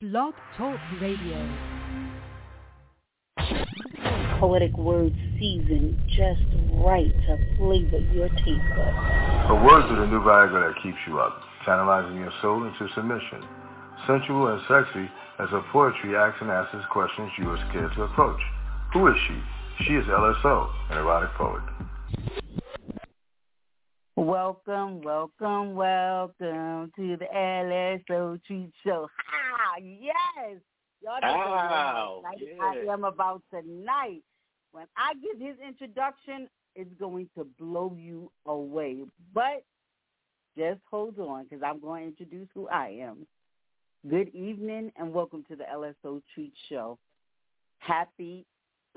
Blog Talk Radio. Poetic words seasoned just right to flavor your taste buds. The words are the new Viagra that keeps you up, channelizing your soul into submission. Sensual and sexy as her poetry asks and answers questions you are scared to approach. Who is she? She is LSO, an erotic poet. Welcome to the LSO Treat Show. Ha! Yes! Y'all just don't know how excited I am about tonight. When I give his introduction, it's going to blow you away. But just hold on, because I'm going to introduce who I am. Good evening, and welcome to the LSO Treat Show. Happy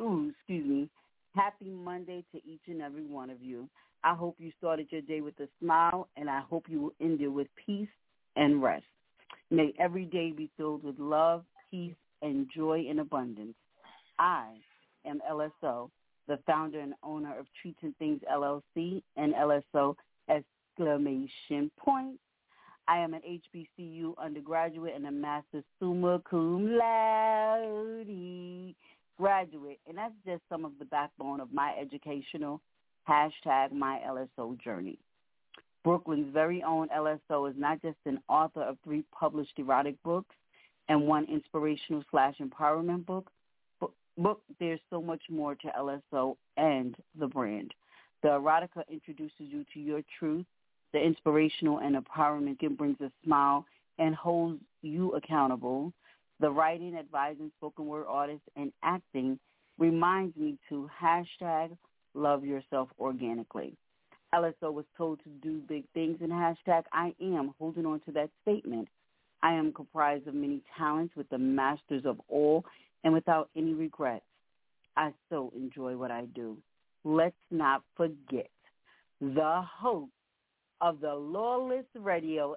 Monday to each and every one of you. I hope you started your day with a smile, and I hope you will end it with peace and rest. May every day be filled with love, peace, and joy in abundance. I am LSO, the founder and owner of Treats and Things LLC and LSO exclamation point. I am an HBCU undergraduate and a Master Summa Cum Laude graduate, and that's just some of the backbone of my educational #MyLSO journey. Brooklyn's very own LSO is not just an author of 3 published erotic books and 1 inspirational/empowerment book. There's so much more to LSO and the brand. The erotica introduces you to your truth. The inspirational and empowerment brings a smile and holds you accountable. The writing, advising spoken word artists, and acting reminds me to #love yourself organically. LSO was told to do big things, and I am holding on to that statement. I am comprised of many talents with the masters of all and without any regrets. I so enjoy what I do. Let's not forget the host of the Lawless Radio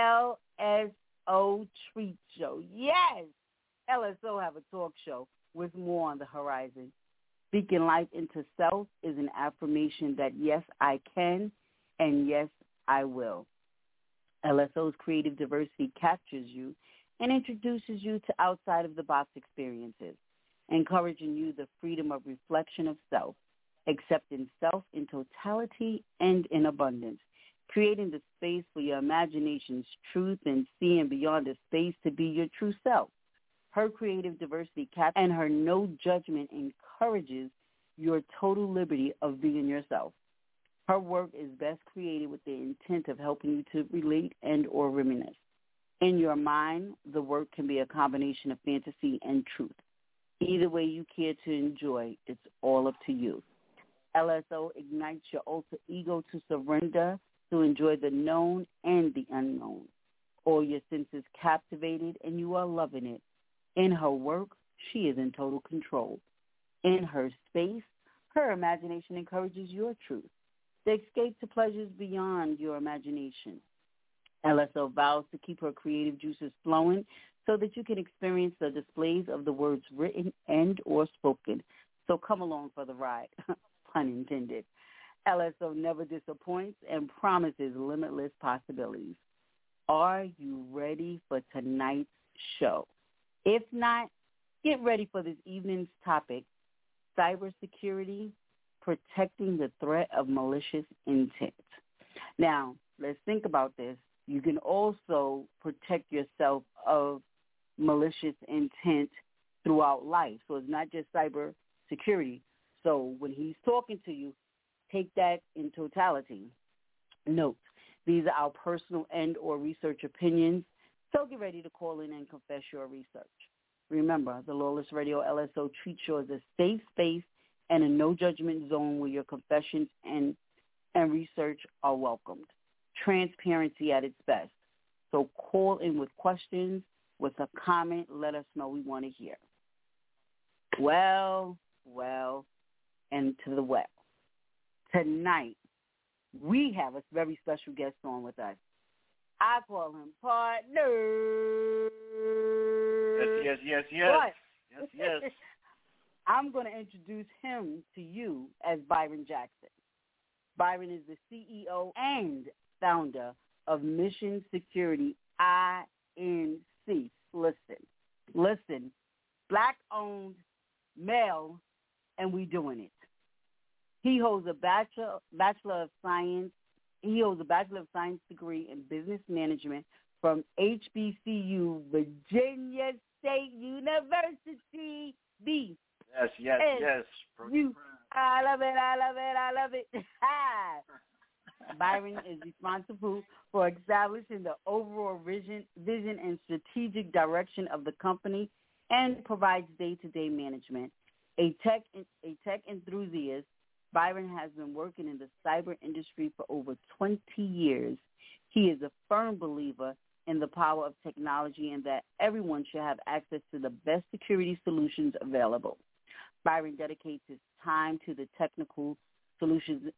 LSO Treat Show. Yes, LSO have a talk show with more on the horizon. Speaking life into self is an affirmation that yes, I can, and yes, I will. LSO's creative diversity captures you and introduces you to outside-of-the-box experiences, encouraging you the freedom of reflection of self, accepting self in totality and in abundance, creating the space for your imagination's truth and seeing beyond the space to be your true self. Her creative diversity and her no judgment encourages your total liberty of being yourself. Her work is best created with the intent of helping you to relate and or reminisce. In your mind, the work can be a combination of fantasy and truth. Either way you care to enjoy, it's all up to you. LSO ignites your alter ego to surrender, to enjoy the known and the unknown. All your senses captivated, and you are loving it. In her work, she is in total control. In her space, her imagination encourages your truth. The escape to pleasures beyond your imagination. LSO vows to keep her creative juices flowing so that you can experience the displays of the words written and or spoken. So come along for the ride, pun intended. LSO never disappoints and promises limitless possibilities. Are you ready for tonight's show? If not, get ready for this evening's topic, cybersecurity, protecting the threat of malicious intent. Now, let's think about this. You can also protect yourself of malicious intent throughout life. So it's not just cybersecurity. So when he's talking to you, take that in totality. Note, these are our personal and or research opinions. So get ready to call in and confess your research. Remember, the Lawless Radio LSO Treat Show is a safe space and a no-judgment zone where your confessions and research are welcomed. Transparency at its best. So call in with questions, with a comment. Let us know we want to hear. Well, and to the well. Tonight, we have a very special guest on with us. I call him partner. Yes. But Yes. I'm going to introduce him to you as Byron Jackson. Byron is the CEO and founder of Mission Security, INC. Listen, doing it. He holds a Bachelor of Science. He holds a Bachelor of Science degree in Business Management from HBCU, Virginia State University. B. Yes. I love it. Byron is responsible for establishing the overall vision and strategic direction of the company and provides day-to-day management. A tech enthusiast, Byron has been working in the cyber industry for over 20 years. He is a firm believer in the power of technology and that everyone should have access to the best security solutions available. Byron dedicates his time to the technical solutions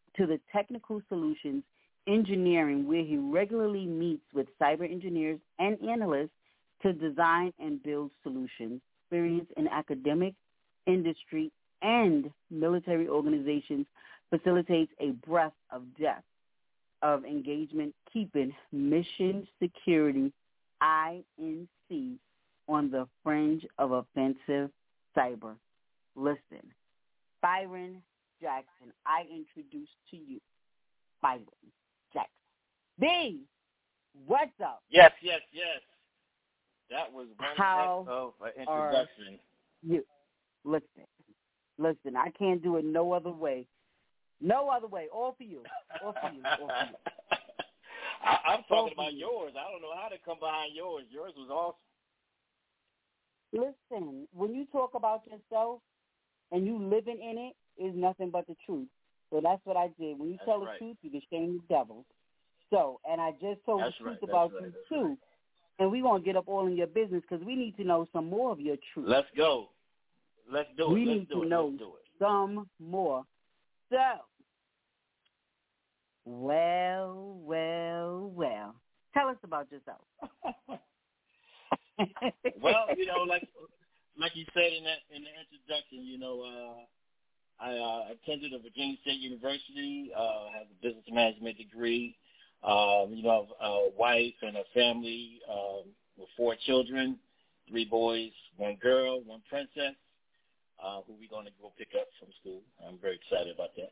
engineering, where he regularly meets with cyber engineers and analysts to design and build solutions. Experience in academic, industry, and military organizations facilitates a breadth of depth of engagement, keeping mission security, INC, on the fringe of offensive cyber. Listen, Byron Jackson, I introduce to you Byron Jackson. B, what's up? Yes. That was one heck of an introduction. You listen. I can't do it no other way. All for you. I'm talking about yours. I don't know how to come behind yours. Yours was awesome. Listen, when you talk about yourself and you living in it, is nothing but the truth. So that's what I did. When you tell the truth, you can shame the devil. So, and I just told the truth about you too. And we're going to get up all in your business because we need to know some more of your truth. Let's go. Let's do it. We need to know some more. So, well. Tell us about yourself. Well, like you said in the introduction, I attended a Virginia State University, have a business management degree. I have a wife and a family with 4 children, 3 boys, 1 girl, 1 princess, who we're going to go pick up from school. I'm very excited about that.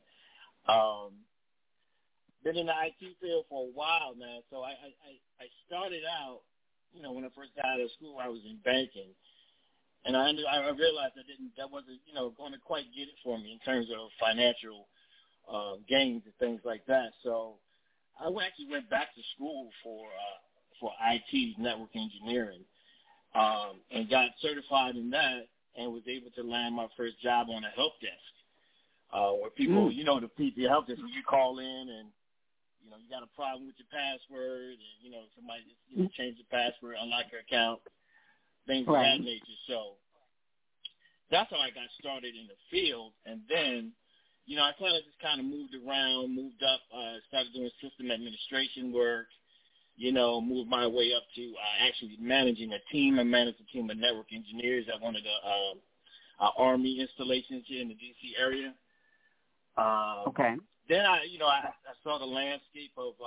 Been in the IT field for a while, man. So I started out, when I first got out of school, I was in banking. And I realized that wasn't going to quite get it for me in terms of financial gains and things like that. So I actually went back to school for IT, network engineering, and got certified in that and was able to land my first job on a help desk, where people, the people help desk, you call in and, you got a problem with your password and, somebody just, change the password, unlock your account, things of that nature. So that's how I got started in the field. And then, I kind of moved around, moved up, started doing system administration work, moved my way up to actually managing a team. I managed a team of network engineers at one of the Army installations here in the D.C. area. Okay. Then I saw the landscape of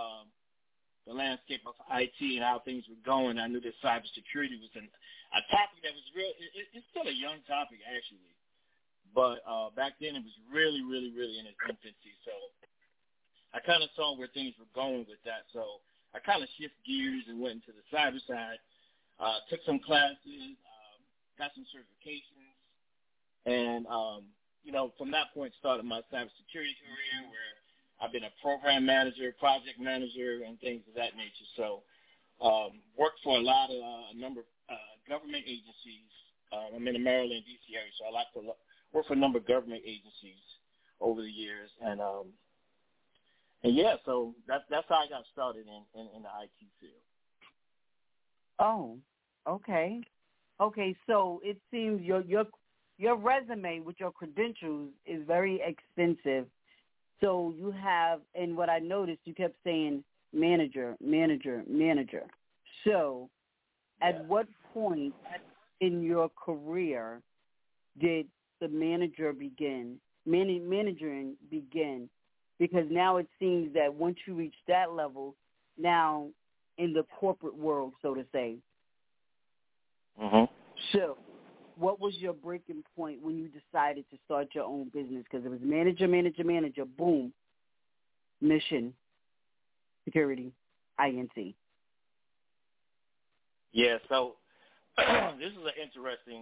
IT and how things were going. I knew that cybersecurity was a topic that was real. It's still a young topic, actually. But back then it was really, really, really in its infancy. So I kind of saw where things were going with that. So I kind of shifted gears and went into the cyber side, took some classes, got some certifications, and, from that point started my cybersecurity career where I've been a program manager, project manager, and things of that nature. So worked for a number of government agencies. I'm in the Maryland, D.C. area, so I like to work for a number of government agencies over the years. And so that's how I got started in the IT field. Oh, okay. Okay, so it seems your resume with your credentials is very extensive. So you have, and what I noticed, you kept saying manager. So at what point in your career did the managing begin? Because now it seems that once you reach that level, now in the corporate world, so to say. Mm-hmm. So what was your breaking point when you decided to start your own business? Because it was manager, boom, mission, security, INC. Yeah, so this is an interesting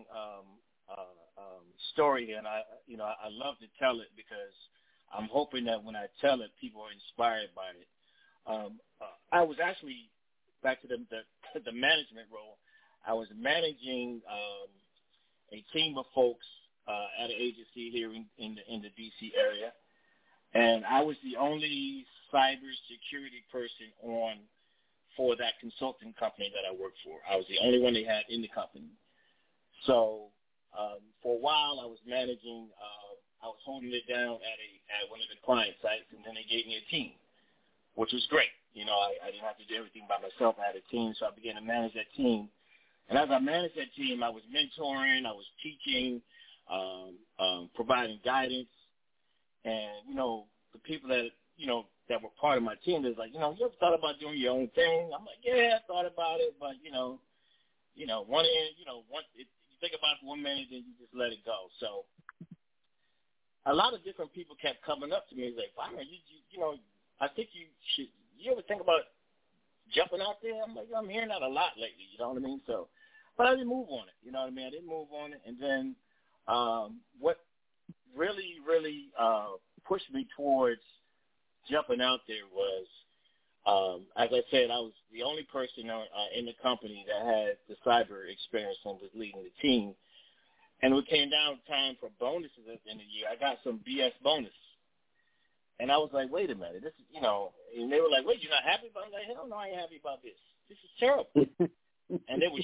story, and I love to tell it because I'm hoping that when I tell it, people are inspired by it. I was actually back to the management role. I was managing a team of folks at an agency here in the D.C. area, and I was the only cybersecurity person on for that consulting company that I worked for. I was the only one they had in the company. So for a while, I was managing. I was holding it down at one of the client sites, and then they gave me a team, which was great. I didn't have to do everything by myself. I had a team, so I began to manage that team. And as I managed that team, I was mentoring, I was teaching, providing guidance. And, the people that, that were part of my team, they was like, you ever thought about doing your own thing? I'm like, yeah, I thought about it, but, once you think about it for 1 minute, then you just let it go. So a lot of different people kept coming up to me. Like, Byron, I think you ever think about jumping out there? I'm like, I'm hearing that a lot lately, you know what I mean? So, but I didn't move on it, you know what I mean? I didn't move on it. And then what really pushed me towards jumping out there was, as I said, I was the only person in the company that had the cyber experience and was leading the team. And when it came down time for bonuses at the end of the year, I got some BS bonus. And I was like, wait a minute, this is, and they were like, wait, you're not happy about it? I was like, hell no, I ain't happy about this. This is terrible. And they was,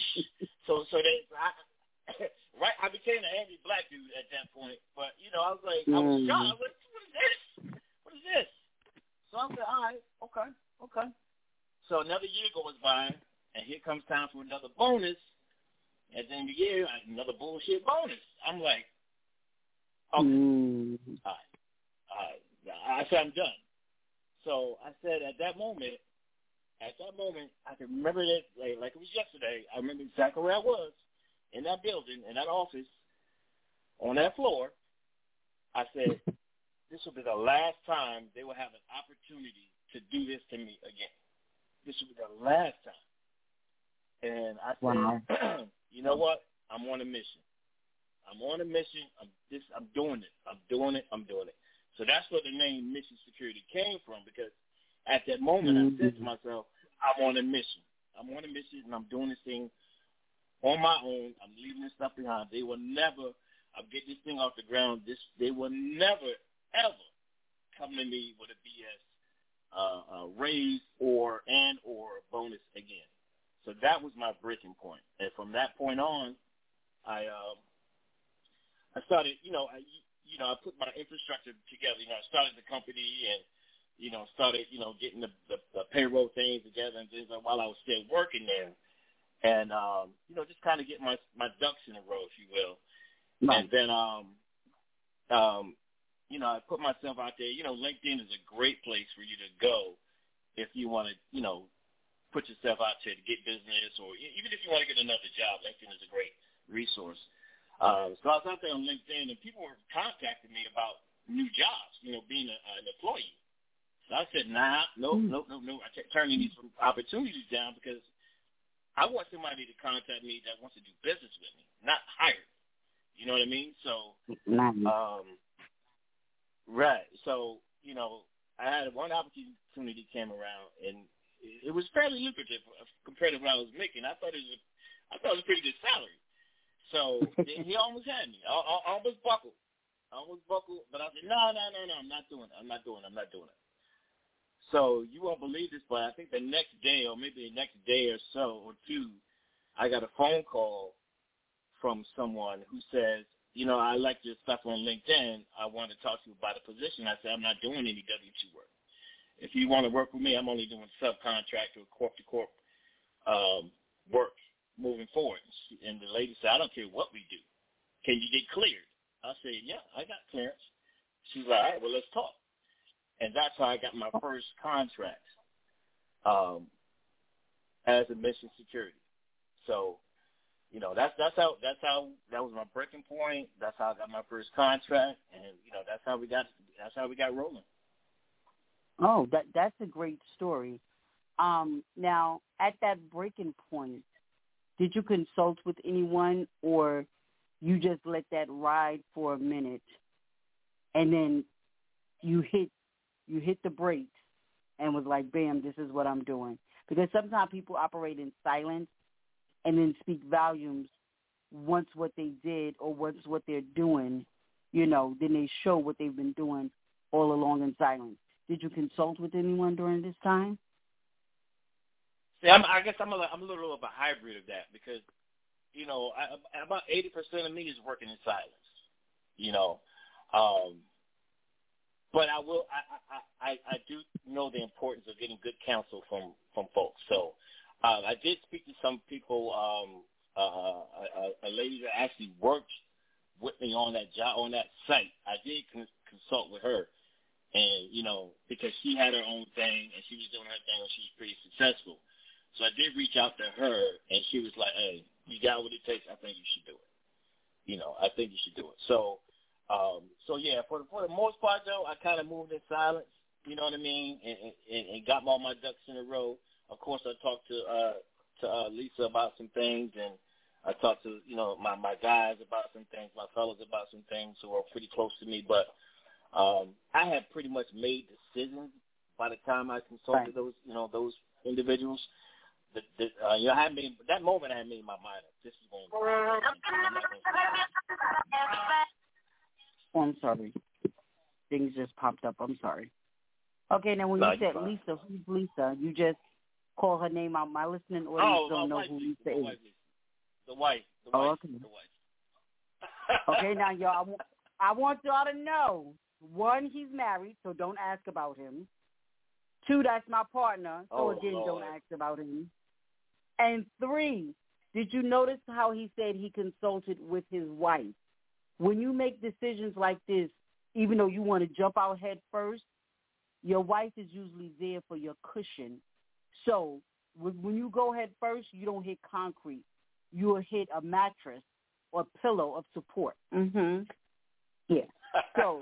I became an angry black dude at that point. But, I was like, I was shocked. I was like, what is this? What is this? So I was like, all right, okay. So another year goes by, and here comes time for another bonus. At the end of the year, another bullshit bonus. I'm like, okay, all right. I said, I'm done. So I said at that moment, I can remember it like it was yesterday. I remember exactly where I was in that building, in that office, on that floor. I said, this will be the last time they will have an opportunity to do this to me again. This will be the last time. And I said, wow. You know what? I'm on a mission. I'm doing it. So that's where the name Mission Security came from, because at that moment I said to myself, I'm on a mission. I'm on a mission, and I'm doing this thing on my own. I'm leaving this stuff behind. They will never, I'll get this thing off the ground. They will never, ever come to me with a BS raise or bonus again. So that was my breaking point. And from that point on, I started, I put my infrastructure together. I started the company and, started, getting the payroll things together and things like while I was still working there. And, just kind of get my ducks in a row, if you will. Right. And then, I put myself out there. LinkedIn is a great place for you to go if you want to, put yourself out there to get business, or even if you want to get another job. LinkedIn is a great resource. So I was out there on LinkedIn, and people were contacting me about new jobs, being an employee. So I said, no. I kept turning these opportunities down because I want somebody to contact me that wants to do business with me, not hire. You know what I mean? So, right. So, I had one opportunity came around, and it was fairly lucrative compared to what I was making. I thought it was a pretty good salary. So he almost had me. I almost buckled. But I said, no, I'm not doing it. So you won't believe this, but I think the next day, or maybe the next day or so or two, I got a phone call from someone who says, I like your stuff on LinkedIn. I want to talk to you about a position. I said, I'm not doing any W-2 work. If you want to work with me, I'm only doing subcontract or corp-to-corp work moving forward. And the lady said, I don't care what we do. Can you get cleared? I said, yeah, I got clearance. She's like, all right, well, let's talk. And that's how I got my first contract as a mission security. So You know, that was my breaking point. That's how I got my first contract, and you know, that's how we got rolling. Oh, that's a great story. Now, at that breaking point, did you consult with anyone, or you just let that ride for a minute, and then you hit the brakes and was like, bam, this is what I'm doing? Because sometimes people operate in silence and then speak volumes once what they did or once what they're doing, you know, then they show what they've been doing all along in silence. Did you consult with anyone during this time? See, I guess I'm a little of a hybrid of that because, you know, about 80% of me is working in silence, you know. But I do know the importance of getting good counsel from folks. So I did speak to some people, a lady that actually worked with me on that job, on that site. I did consult with her, and, you know, because she had her own thing, and she was doing her thing, and she was pretty successful. So I did reach out to her, and she was like, hey, you got what it takes. I think you should do it. You know, I think you should do it. So yeah, for the most part, though, I kind of moved in silence, you know what I mean, and got all my ducks in a row. Of course, I talked to Lisa about some things, and I talked to, you know, my guys about some things, my fellows about some things who are pretty close to me. But I had pretty much made decisions by the time I consulted those individuals. You know, that moment I had made my mind up. This is going to Oh, I'm sorry. Things just popped up. I'm sorry. Okay, now when you said Lisa, who's Lisa? You just call her name out. My listening audience don't know who Lisa is. The wife. Okay. The wife. Okay, now, y'all, I want y'all to know, one, he's married, so don't ask about him. Two, that's my partner, so again, Lord. don't ask about him. And three, did you notice how he said he consulted with his wife? When you make decisions like this, even though you want to jump out head first, your wife is usually there for your cushion. So when you go head first, you don't hit concrete. You'll hit a mattress or pillow of support. Mm-hmm. Yeah. So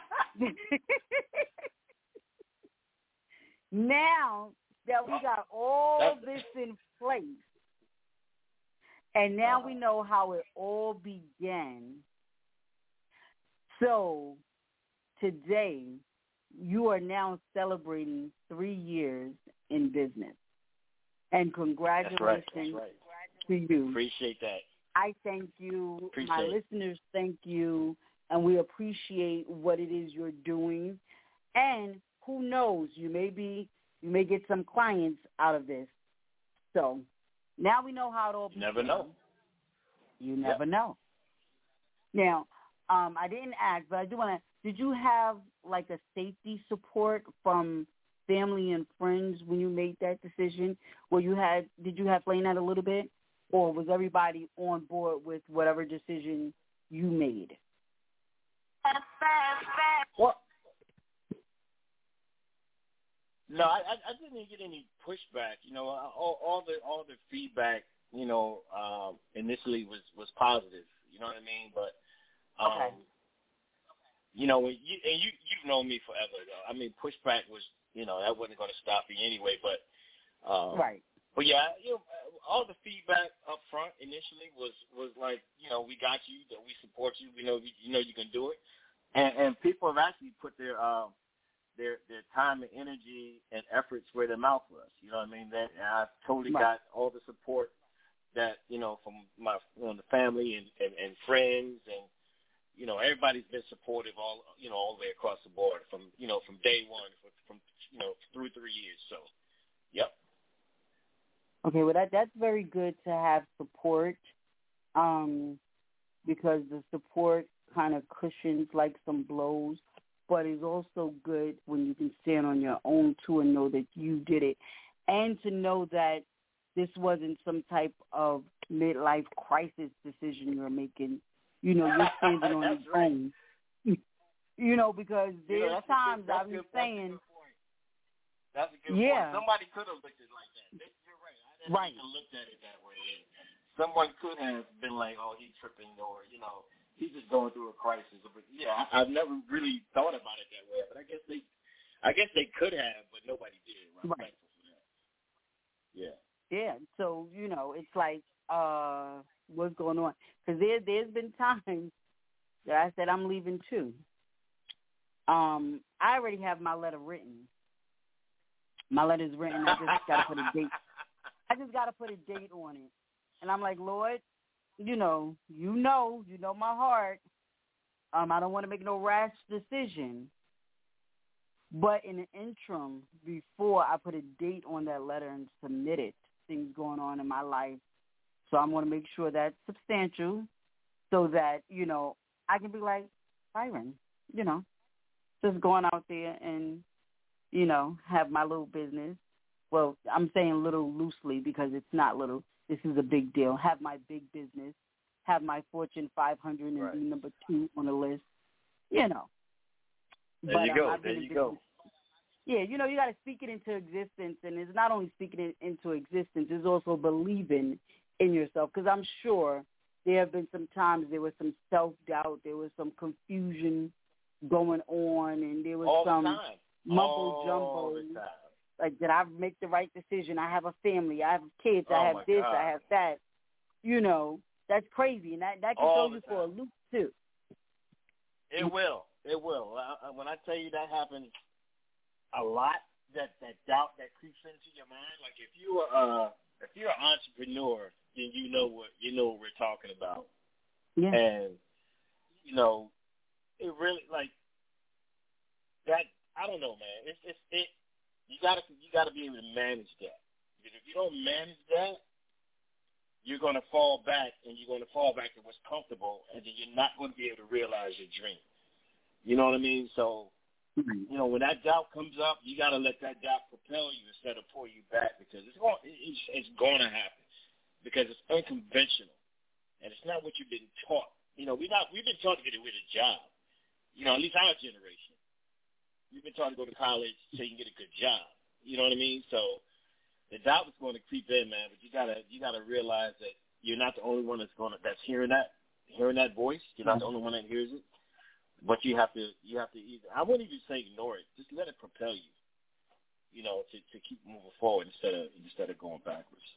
now that we got all this in place, and now we know how it all began. So today, you are now celebrating 3 years in business. And congratulations That's right. to you. Appreciate that. I thank you. My it. listeners thank you. And we appreciate what it is you're doing. And who knows, you may get some clients out of this. So now we know how it all began. Never know. You never know. Now, I didn't ask, but I do want to, did you have like a safety support from family and friends when you made that decision? Did you have to explain that a little bit? Or was everybody on board with whatever decision you made? Well, no, I didn't get any pushback. You know, all the feedback, you know, initially was positive. You know what I mean? But okay. You know, you've known me forever, though. I mean, pushback was, you know, that wasn't going to stop me anyway. But right. But yeah, you know, all the feedback up front initially was like, you know, we got you, that we support you, we know you can do it, and people have actually put their time and energy and efforts where their mouth was. You know what I mean? That I totally got all the support that, you know, from my the family and friends, and you know, everybody's been supportive all the way across the board from day one from through 3 years. So, yep. Okay, well that's very good to have support, because the support kind of cushions like some blows, but it's also good when you can stand on your own too and know that you did it, and to know that this wasn't some type of midlife crisis decision you're making. You know, you're standing on your own. You know, because there's times I've been saying. That's a good point. Somebody could have looked at it like that. You're right. I didn't even look at it that way. someone could have been like, oh, he's tripping, or, he's just going through a crisis. But, yeah, I've never really thought about it that way. But I guess they could have, but nobody did. I'm thankful for that. Yeah. Yeah, so, it's like, what's going on? Because there's been times that I said I'm leaving too. I already have my letter written. My letter's written. I just got to put a date. I just got to put a date on it. And I'm like, Lord, you know my heart. I don't want to make no rash decision. But in the interim, before I put a date on that letter and submit it, things going on in my life. So I'm going to make sure that's substantial so that, I can be like, Byron, just going out there and, have my little business. Well, I'm saying little loosely because it's not little. This is a big deal. Have my big business, have my Fortune 500 and be number 2 on the list, There But you go. There you go. Yeah, you got to speak it into existence, and it's not only speaking it into existence, it's also believing in yourself, because I'm sure there have been some times there was some self-doubt, there was some confusion going on, and there was some mumbo-jumbo. Like, did I make the right decision? I have a family. I have kids. I have this. I have that. That's crazy, and that can throw you for a loop, too. It will. It will. When I tell you that happens a lot, that doubt that creeps into your mind, like if you're an entrepreneur, then you know what we're talking about. Yeah. And it really, like, that, I don't know, man. It you gotta be able to manage that. Because if you don't manage that, you're gonna fall back, and you're gonna fall back to what's comfortable, and then you're not gonna be able to realize your dream. You know what I mean? So, when that doubt comes up, you got to let that doubt propel you instead of pull you back, because it's going to happen, because it's unconventional, and it's not what you've been taught. We've been taught to get with a job. At least our generation. We've been taught to go to college so you can get a good job. You know what I mean? So the doubt is going to creep in, man. But you gotta realize that you're not the only one that's hearing that voice. You're not the only one that hears it. But you have to either, I wouldn't even say ignore it. Just let it propel you, to keep moving forward instead of going backwards.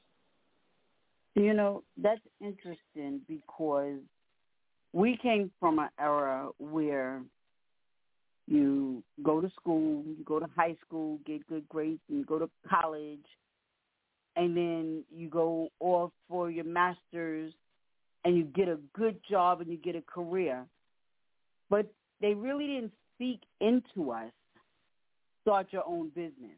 That's interesting, because we came from an era where you go to school, you go to high school, get good grades, and you go to college, and then you go off for your master's, and you get a good job and you get a career. But they really didn't speak into us, start your own business.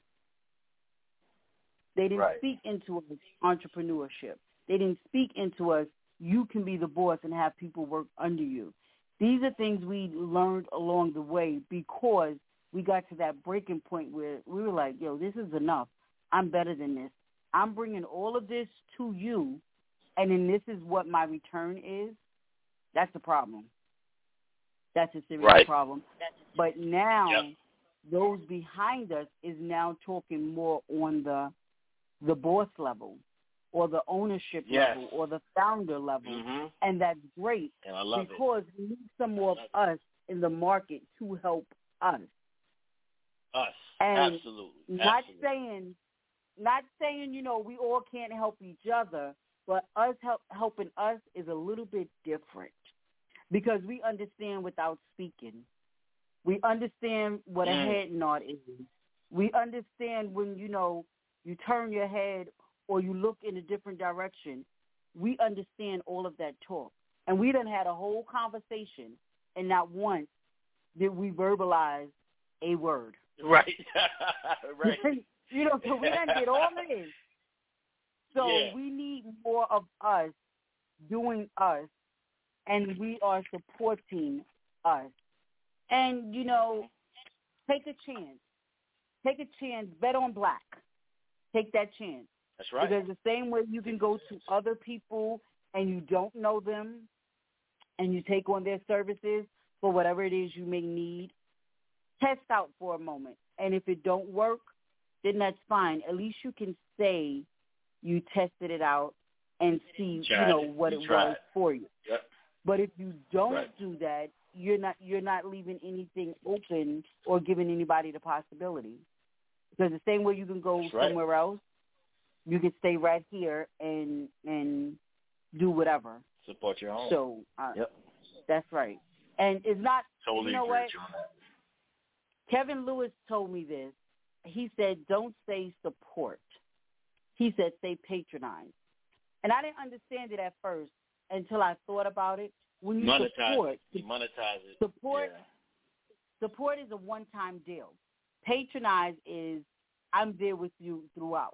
They didn't speak into us entrepreneurship. They didn't speak into us, you can be the boss and have people work under you. These are things we learned along the way, because we got to that breaking point where we were like, yo, this is enough. I'm better than this. I'm bringing all of this to you, and then this is what my return is. That's the problem. That's a serious problem. But now those behind us is now talking more on the boss level, or the ownership level, or the founder level. And that's great, and I love because we need some more of us in the market to help us. And absolutely. Not saying, we all can't help each other, but us helping us is a little bit different, because we understand without speaking. We understand what a head nod is. We understand when, you turn your head or you look in a different direction. We understand all of that talk. And we done had a whole conversation, and not once did we verbalize a word. Right. Right. So we done did all this. So we need more of us doing us, and we are supporting us. And, take a chance. Take a chance. Bet on black. Take that chance. That's right. Because the same way you can go to other people and you don't know them, and you take on their services for whatever it is you may need, test out for a moment. And if it don't work, then that's fine. At least you can say you tested it out and see, what it was for you. Yep. But if you don't do that, you're not leaving anything open or giving anybody the possibility. Because the same way you can go somewhere else, you can stay right here and do whatever. Support your own. So that's right. And it's not, totally you know agree what? with you on that. Kevin Lewis told me this. He said, don't say support. He said, say patronize. And I didn't understand it at first until I thought about it. When you support, you monetize it. Support is a one-time deal. Patronize is I'm there with you throughout.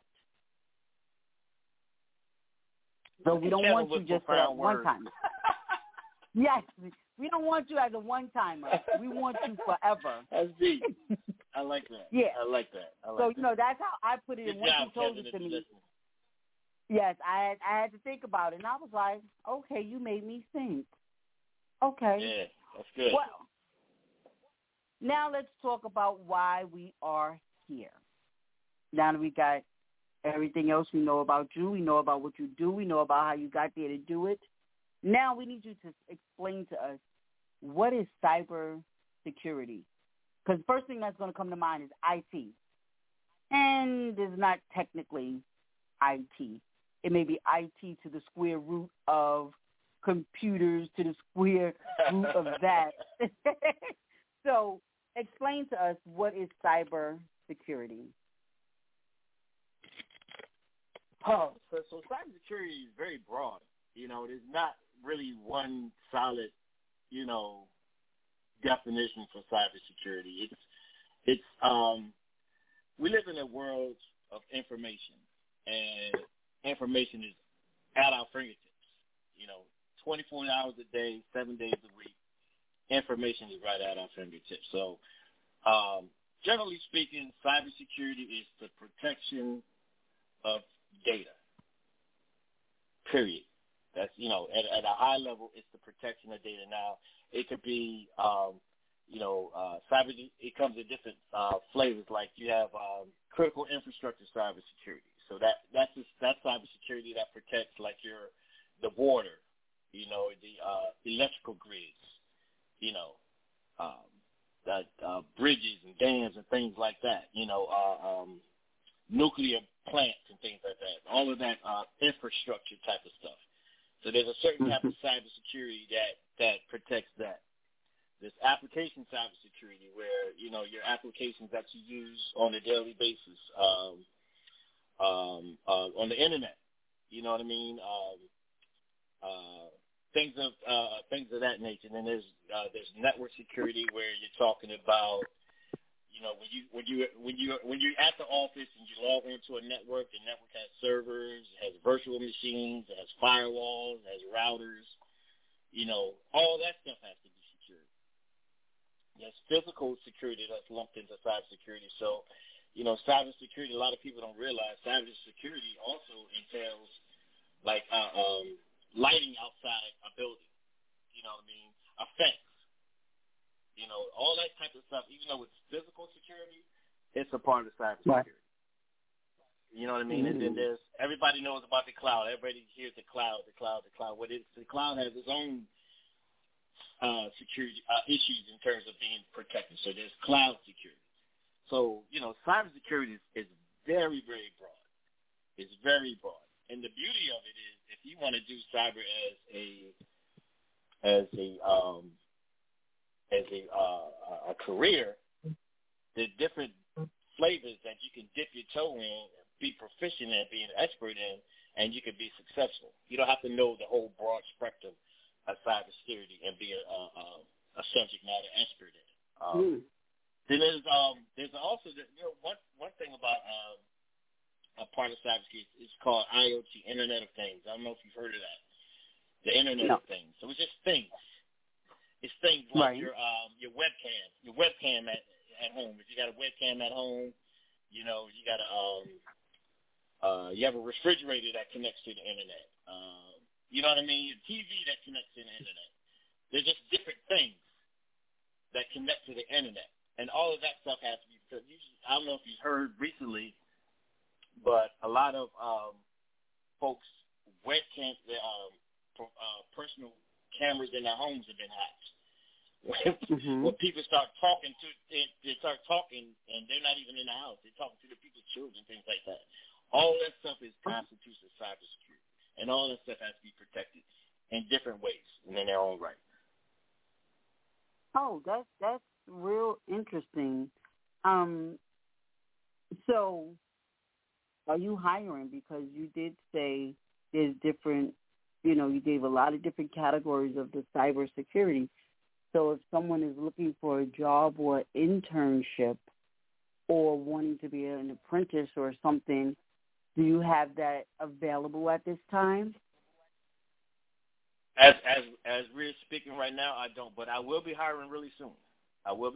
So we don't want you just for that one time. Yes, we don't want you as a one-timer. We want you forever. That's deep. I like that. Yeah. I like that. So, that's how I put it. Good and once job, you told Kevin, it to me, listening. yes, I had to think about it. And I was like, okay, you made me think. Okay. Yeah, that's good. Well, now let's talk about why we are here. Now that we got everything else, we know about you, we know about what you do, we know about how you got there to do it. Now we need you to explain to us, what is cyber security? Because the first thing that's going to come to mind is IT. And it's not technically IT. It may be IT to the square root of computers to the square root of that. So explain to us, what is cyber security? So cybersecurity is very broad. There's not really one solid, definition for cybersecurity. It's we live in a world of information, and information is at our fingertips. 24 hours a day, 7 days a week, information is right at our fingertips. So, generally speaking, cybersecurity is the protection of data. Period. That's, at a high level, it's the protection of data. Now, it could be, cyber. It comes in different flavors. Like you have critical infrastructure cybersecurity. So that's cybersecurity that protects the water, the electrical grids, bridges and dams and things like that. Nuclear plants and things like that. All of that infrastructure type of stuff. So there's a certain type of cybersecurity that protects that. There's application cybersecurity where, your applications that you use on a daily basis on the internet. You know what I mean? Things of that nature. And then there's network security where you're talking about, when you're at the office and you log into a network, the network has servers, it has virtual machines, it has firewalls, it has routers, all that stuff has to be secured. There's physical security that's lumped into cybersecurity. So, cybersecurity, a lot of people don't realize cybersecurity also entails lighting outside a building. You know what I mean? A fence. All that type of stuff, even though it's physical security, it's a part of cybersecurity. Right. You know what I mean? Mm-hmm. And then there's, everybody knows about the cloud. Everybody hears the cloud. The cloud has its own security issues in terms of being protected. So there's cloud security. So, cybersecurity is very, very broad. It's very broad. And the beauty of it is, if you want to do cyber as a career, the different flavors that you can dip your toe in, be proficient in, be an expert in, and you can be successful. You don't have to know the whole broad spectrum of cybersecurity and be a subject matter expert in it. Then there's also one thing about a part of cybersecurity is called IoT, Internet of Things. I don't know if you've heard of that. The Internet of Things. So it's just things. It's things like your webcam at home. If you got a webcam at home, you got you have a refrigerator that connects to the internet. You know what I mean? Your TV that connects to the internet. They're just different things that connect to the internet, and all of that stuff has to be. I don't know if you've heard recently, but a lot of folks personal cameras in their homes have been hacked. When people start talking they start talking, and they're not even in the house. They're talking to the people's children, things like that. All that stuff constitutes of cybersecurity, and all that stuff has to be protected in different ways and in their own right. Oh, that's real interesting. So, are you hiring? Because you did say there's different, you gave a lot of different categories of the cybersecurity. So if someone is looking for a job or internship or wanting to be an apprentice or something, do you have that available at this time? As we're speaking right now, I don't, but I will be hiring really soon. I will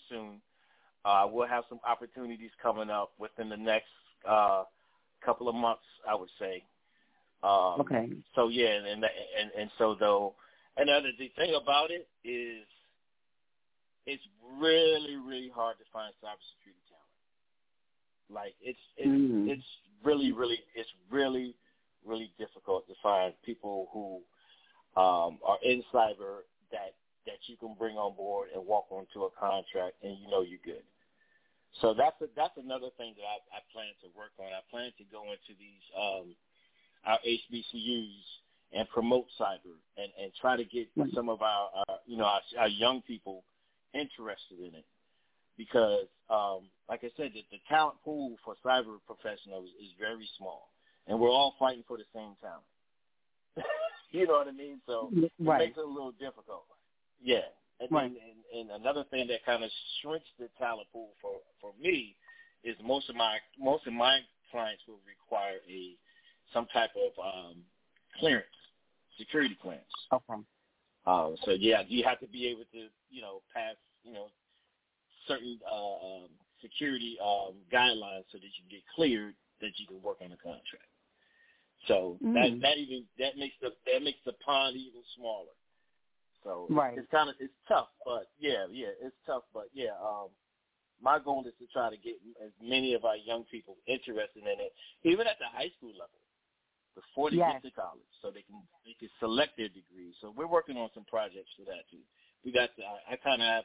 have some opportunities coming up within the next couple of months, I would say. Okay. So yeah, and so though, and the thing about it is, it's really, really hard to find cybersecurity talent. Like it's really, really difficult to find people who are in cyber that you can bring on board and walk onto a contract and you're good. So that's another thing that I plan to work on. I plan to go into these our HBCUs and promote cyber and try to get some of our young people interested in it, because like I said, the talent pool for cyber professionals is very small, and we're all fighting for the same talent. You know what I mean? So it makes it a little difficult. Yeah. And another thing that kind of shrinks the talent pool for me is most of my clients will require some type of clearance, security clearance. Okay. So yeah, you have to be able to pass certain security guidelines so that you can get cleared, that you can work on a contract. So that makes the pond even smaller. So it's tough, but it's tough, but my goal is to try to get as many of our young people interested in it, even at the high school level, before they get to college, so they can select their degrees. So we're working on some projects for that too. I kind of have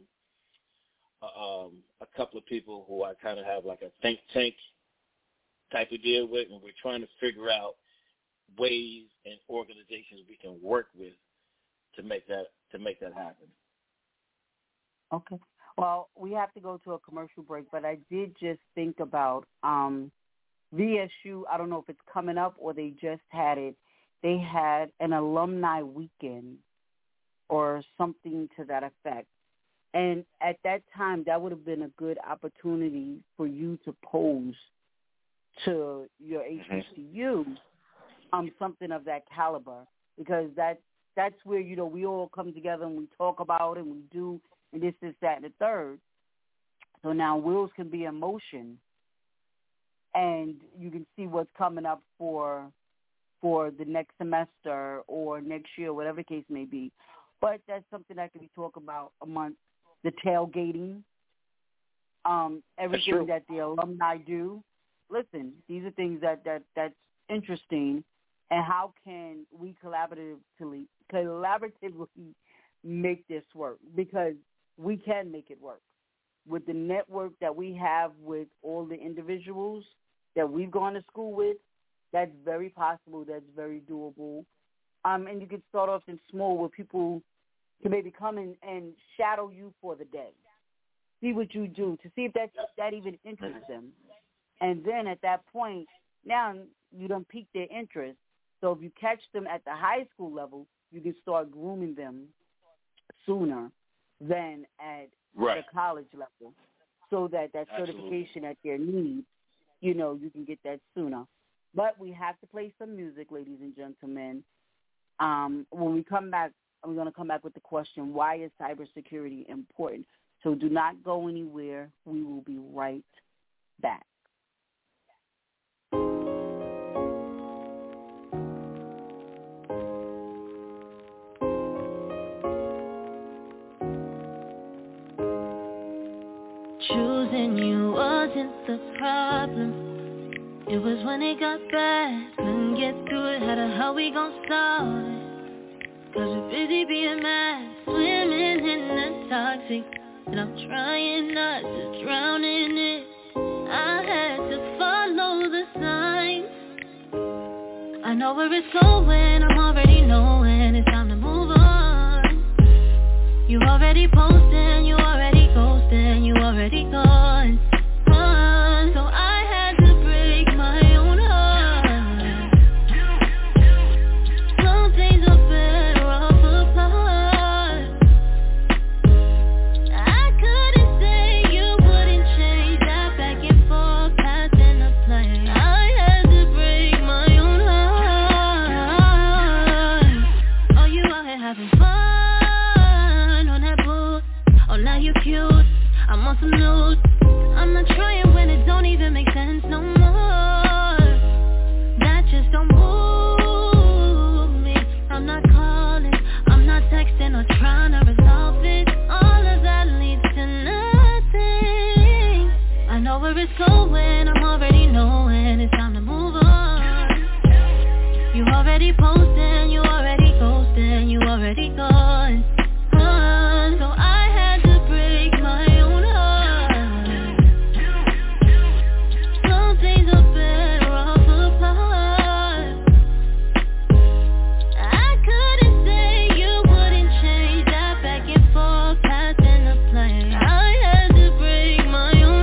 a couple of people who I kind of have like a think tank type of deal with, and we're trying to figure out ways and organizations we can work with to make that happen. Okay. Well, we have to go to a commercial break, but I did just think about VSU. I don't know if it's coming up or they just had it. They had an alumni weekend or something to that effect. And at that time, that would have been a good opportunity for you to pose to your HBCU something of that caliber, because that's where, we all come together and we talk about it and we do, and this, that, and the third. So now wheels can be in motion, and you can see what's coming up for the next semester or next year, whatever the case may be. But that's something that can be talked about amongst the tailgating, everything that the alumni do. Listen, these are things that's interesting, and how can we collaboratively make this work? Because we can make it work. With the network that we have with all the individuals that we've gone to school with, that's very possible, that's very doable. And you can start off in small, where people can maybe come in and shadow you for the day, see what you do, to see if that even interests them. And then at that point, now you done piqued their interest. So if you catch them at the high school level, you can start grooming them sooner than at the college level, so that certification that they need, you can get that sooner. But we have to play some music, ladies and gentlemen. When we come back, I'm going to come back with the question, why is cybersecurity important? So do not go anywhere. We will be right back. Choosing you wasn't the problem. It was when it got bad, couldn't get through it, how the hell we gon' solve it? Cause we're busy being mad, swimming in the toxic, and I'm trying not to drown in it. I had to follow the signs. I know where it's going, I'm already knowing it's time to move on. You already posting, you already ghosting, you already gone. So I had to break my own heart. Some things are better off apart. I couldn't say you wouldn't change that back and forth, passing the plane. I had to break my own heart. Oh, you out here having fun on that boo. Oh, now you cute, I'm on some news. I'm not trying when it don't even make sense no more. That just don't move me. I'm not calling, I'm not texting or trying to resolve it. All of that leads to nothing. I know where it's going, I'm already knowing it's time to move on. You already posting, you already ghosting, you already gone. So I had to break my own heart. Some things are better off apart. I couldn't say you wouldn't change that back and forth, passing the plane. I had to break my own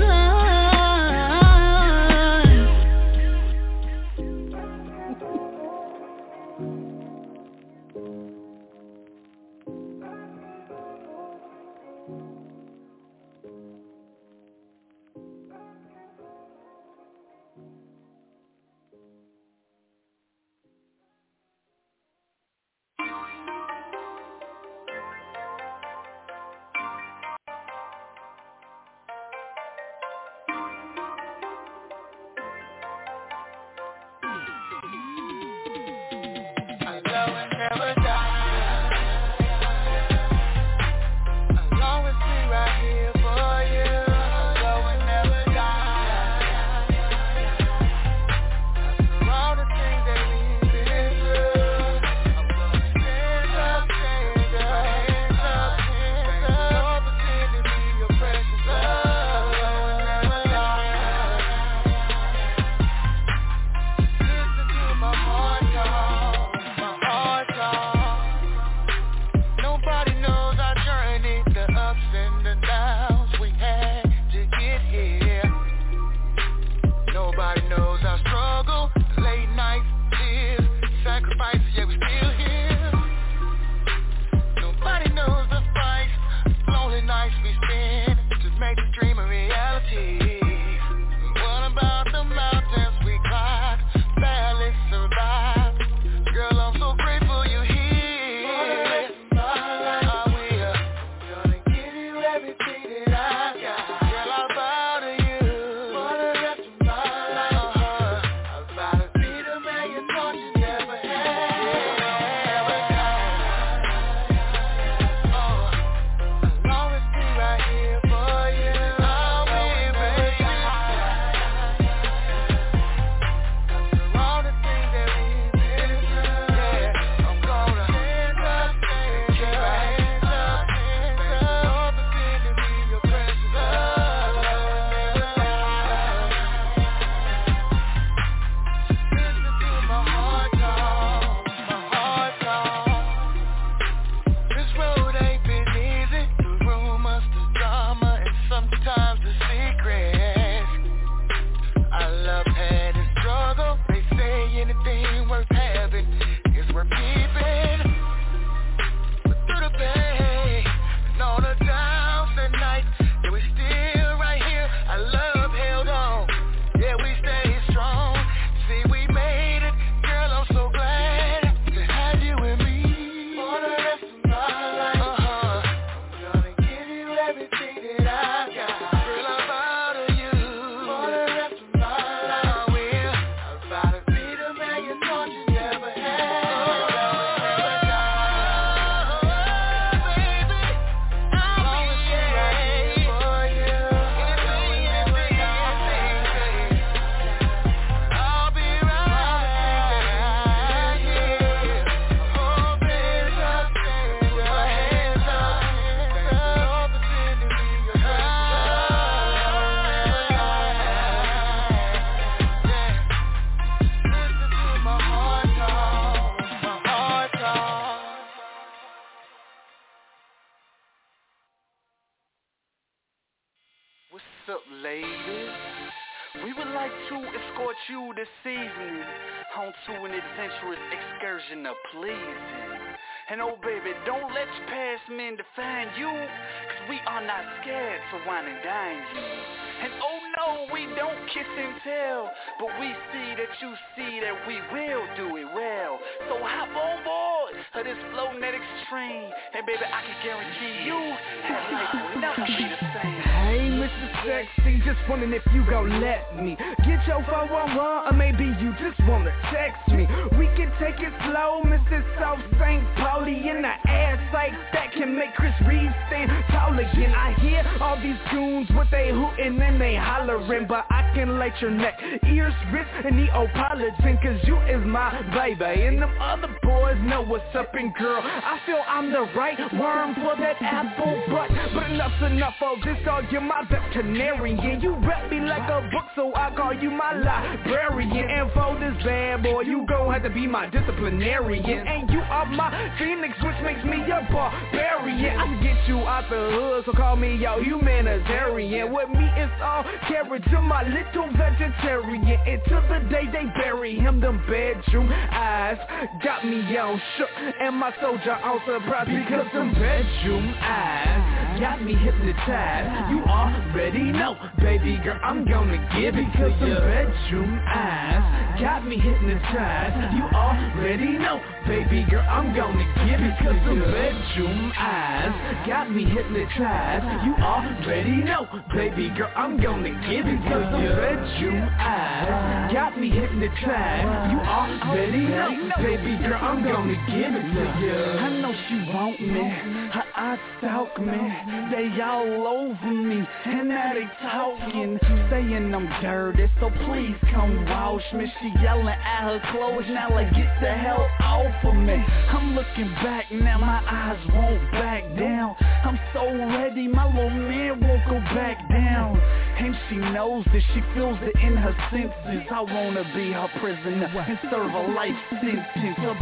heart. up, ladies? We would like to escort you this evening onto an adventurous excursion of pleasing. And oh baby, don't let your past men define you, 'cause we are not scared to wine and dine you. And oh no, we don't kiss and tell, but we see that you see that we will do it well. So hop on board of this Flownet Extreme, and baby, I can guarantee you that life will never be the same. Hey, Mr. Sexy, just wondering if you gon' let me get your 411, or maybe you just wanna text me. We can take it slow, Mr. South St. Pauli in the ass like that can make Chris Reeves stand tall again. I hear all these goons with they hootin' and they hollering, but I can light your neck, ears, wrist, and Neapolitan, 'cause you is my baby, and them other boys know what's up, and girl, I feel I'm the right worm for that apple butt, but enough's enough of this, dog, you're my veterinarian, you rep me like a book, so I call you my librarian, and for this bad boy, you gon' have to be my disciplinarian, and you are my phoenix, which makes me a barbarian. I can get you out the hood, so call me your humanitarian. With me it's all carrot to my little vegetarian. Until the day they bury him, them bedroom eyes got me all shook, and my soldier on surprise, because them bedroom eyes got me hypnotized. You already know, baby girl, I'm gonna give it to you. Bedroom eyes got me hypnotized. You already know, baby girl, I'm gonna give it to you. Bedroom eyes got me hypnotized. You already know, baby girl, I'm gonna give it to you. Bedroom eyes got me hypnotized. You already know, baby girl, I'm gonna give it to you. I know she want me, her eyes stalk me, they all over me, and now they talking, saying I'm dirty, so please come wash me. She yelling at her clothes, now like get the hell off of me. I'm looking back, now my eyes won't back down. I'm so ready, my little man won't go back down. And she knows that, she feels it in her senses. I wanna be her prisoner and serve a life sentence. Her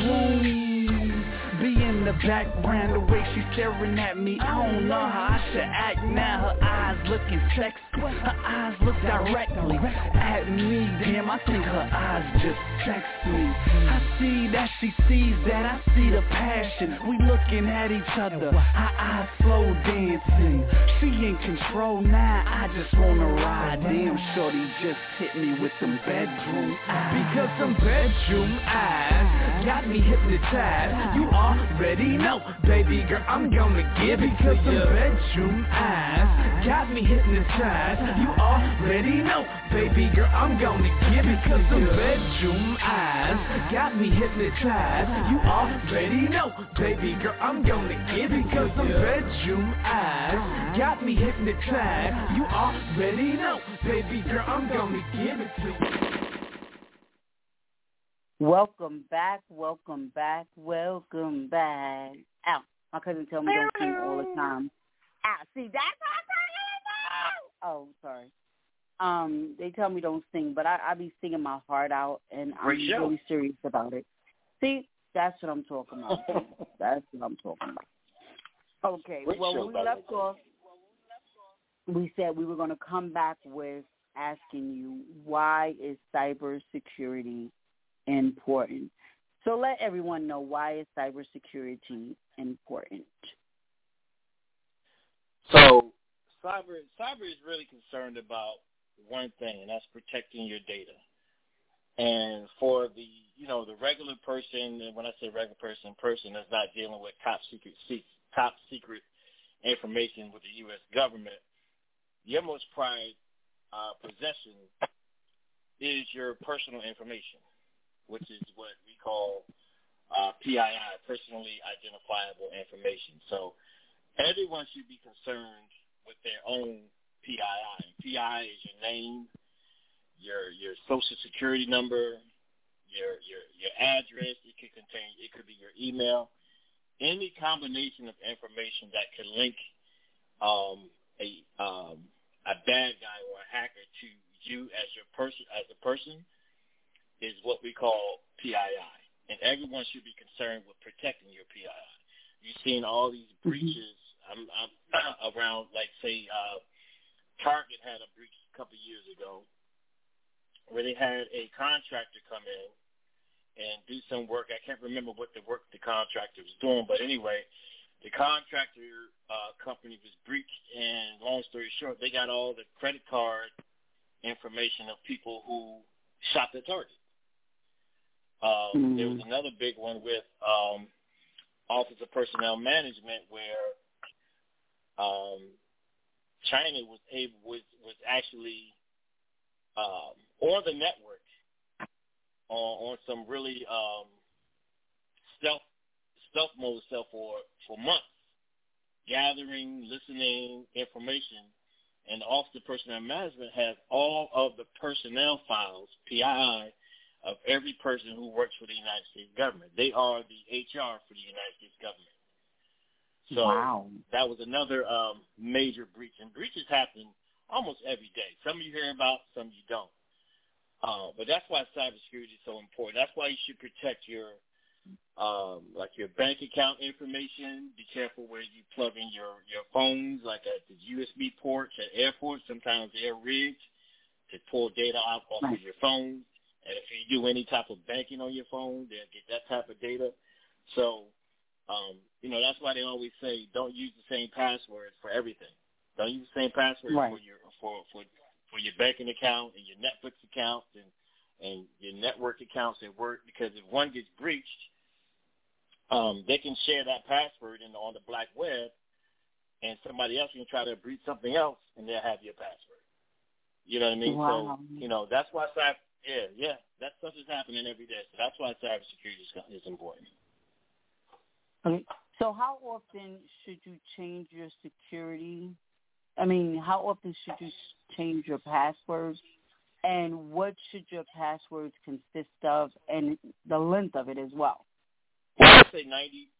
bedroom be in the background, the way she's staring at me, I don't know how I should act now. Her eyes looking sexy, her eyes look directly at me. Damn, I think her eyes just text me. I see that she sees that, I see the passion. We looking at each other, her eyes slow dancing. She in control now, I just wanna ride. Damn, shorty just hit me with them bedroom eyes. Because them bedroom eyes got me hypnotized. You already know, baby girl, I'm gonna give it to you. Bedroom eyes got me hypnotized. You already know, baby girl, I'm gonna give it to you. Bedroom eyes got me hypnotized. You already know, baby girl, I'm gonna give it to you. Bedroom eyes got me hypnotized. You already know, baby girl, I'm gonna give it to you. Welcome back, welcome back, welcome back. Ow, my cousin tell me don't sing all the time. Ow, see, that's what I'm talking about. Oh, sorry. They tell me don't sing, but I be singing my heart out, and I'm really serious about it. See, that's what I'm talking about. That's what I'm talking about. Okay, well, when we left off, we said we were going to come back with asking you, why is cybersecurity important? So let everyone know, why is cybersecurity important? So cyber is really concerned about one thing, and that's protecting your data. And for the regular person, and when I say regular person that's not dealing with top secret information with the U.S. government, your most prized possession is your personal information, which is what we call PII, personally identifiable information. So everyone should be concerned with their own PII. PII is your name, your social security number, your address. It could be your email, any combination of information that can link a bad guy or a hacker to you as a person is what we call PII, and everyone should be concerned with protecting your PII. You've seen all these breaches around, like, say, Target had a breach a couple of years ago where they had a contractor come in and do some work. I can't remember what the work the contractor was doing, but anyway, the contractor company was breached, and long story short, they got all the credit card information of people who shopped at Target. There was another big one with Office of Personnel Management where China was actually on the network on some really stealth mode stuff for months, gathering, listening information, and the Office of Personnel Management has all of the personnel files, PII, of every person who works for the United States government. They are the HR for the United States government. So that was another major breach. And breaches happen almost every day. Some you hear about, some you don't. But that's why cybersecurity is so important. That's why you should protect your like your bank account information. Be careful where you plug in your phones, like at the USB ports at airports. Sometimes they're rigged to pull data out off of your phone. And if you do any type of banking on your phone, they'll get that type of data. So, that's why they always say don't use the same password for everything. Don't use the same password for your banking account and your Netflix account and your network accounts at work, because if one gets breached, they can share that password on the black web, and somebody else can try to breach something else, and they'll have your password. You know what I mean? Wow. So, that's why that stuff is happening every day. So that's why cybersecurity is important. Okay. So how often should you change your security? I mean, how often should you change your passwords? And what should your passwords consist of, and the length of it as well? Well, I'd say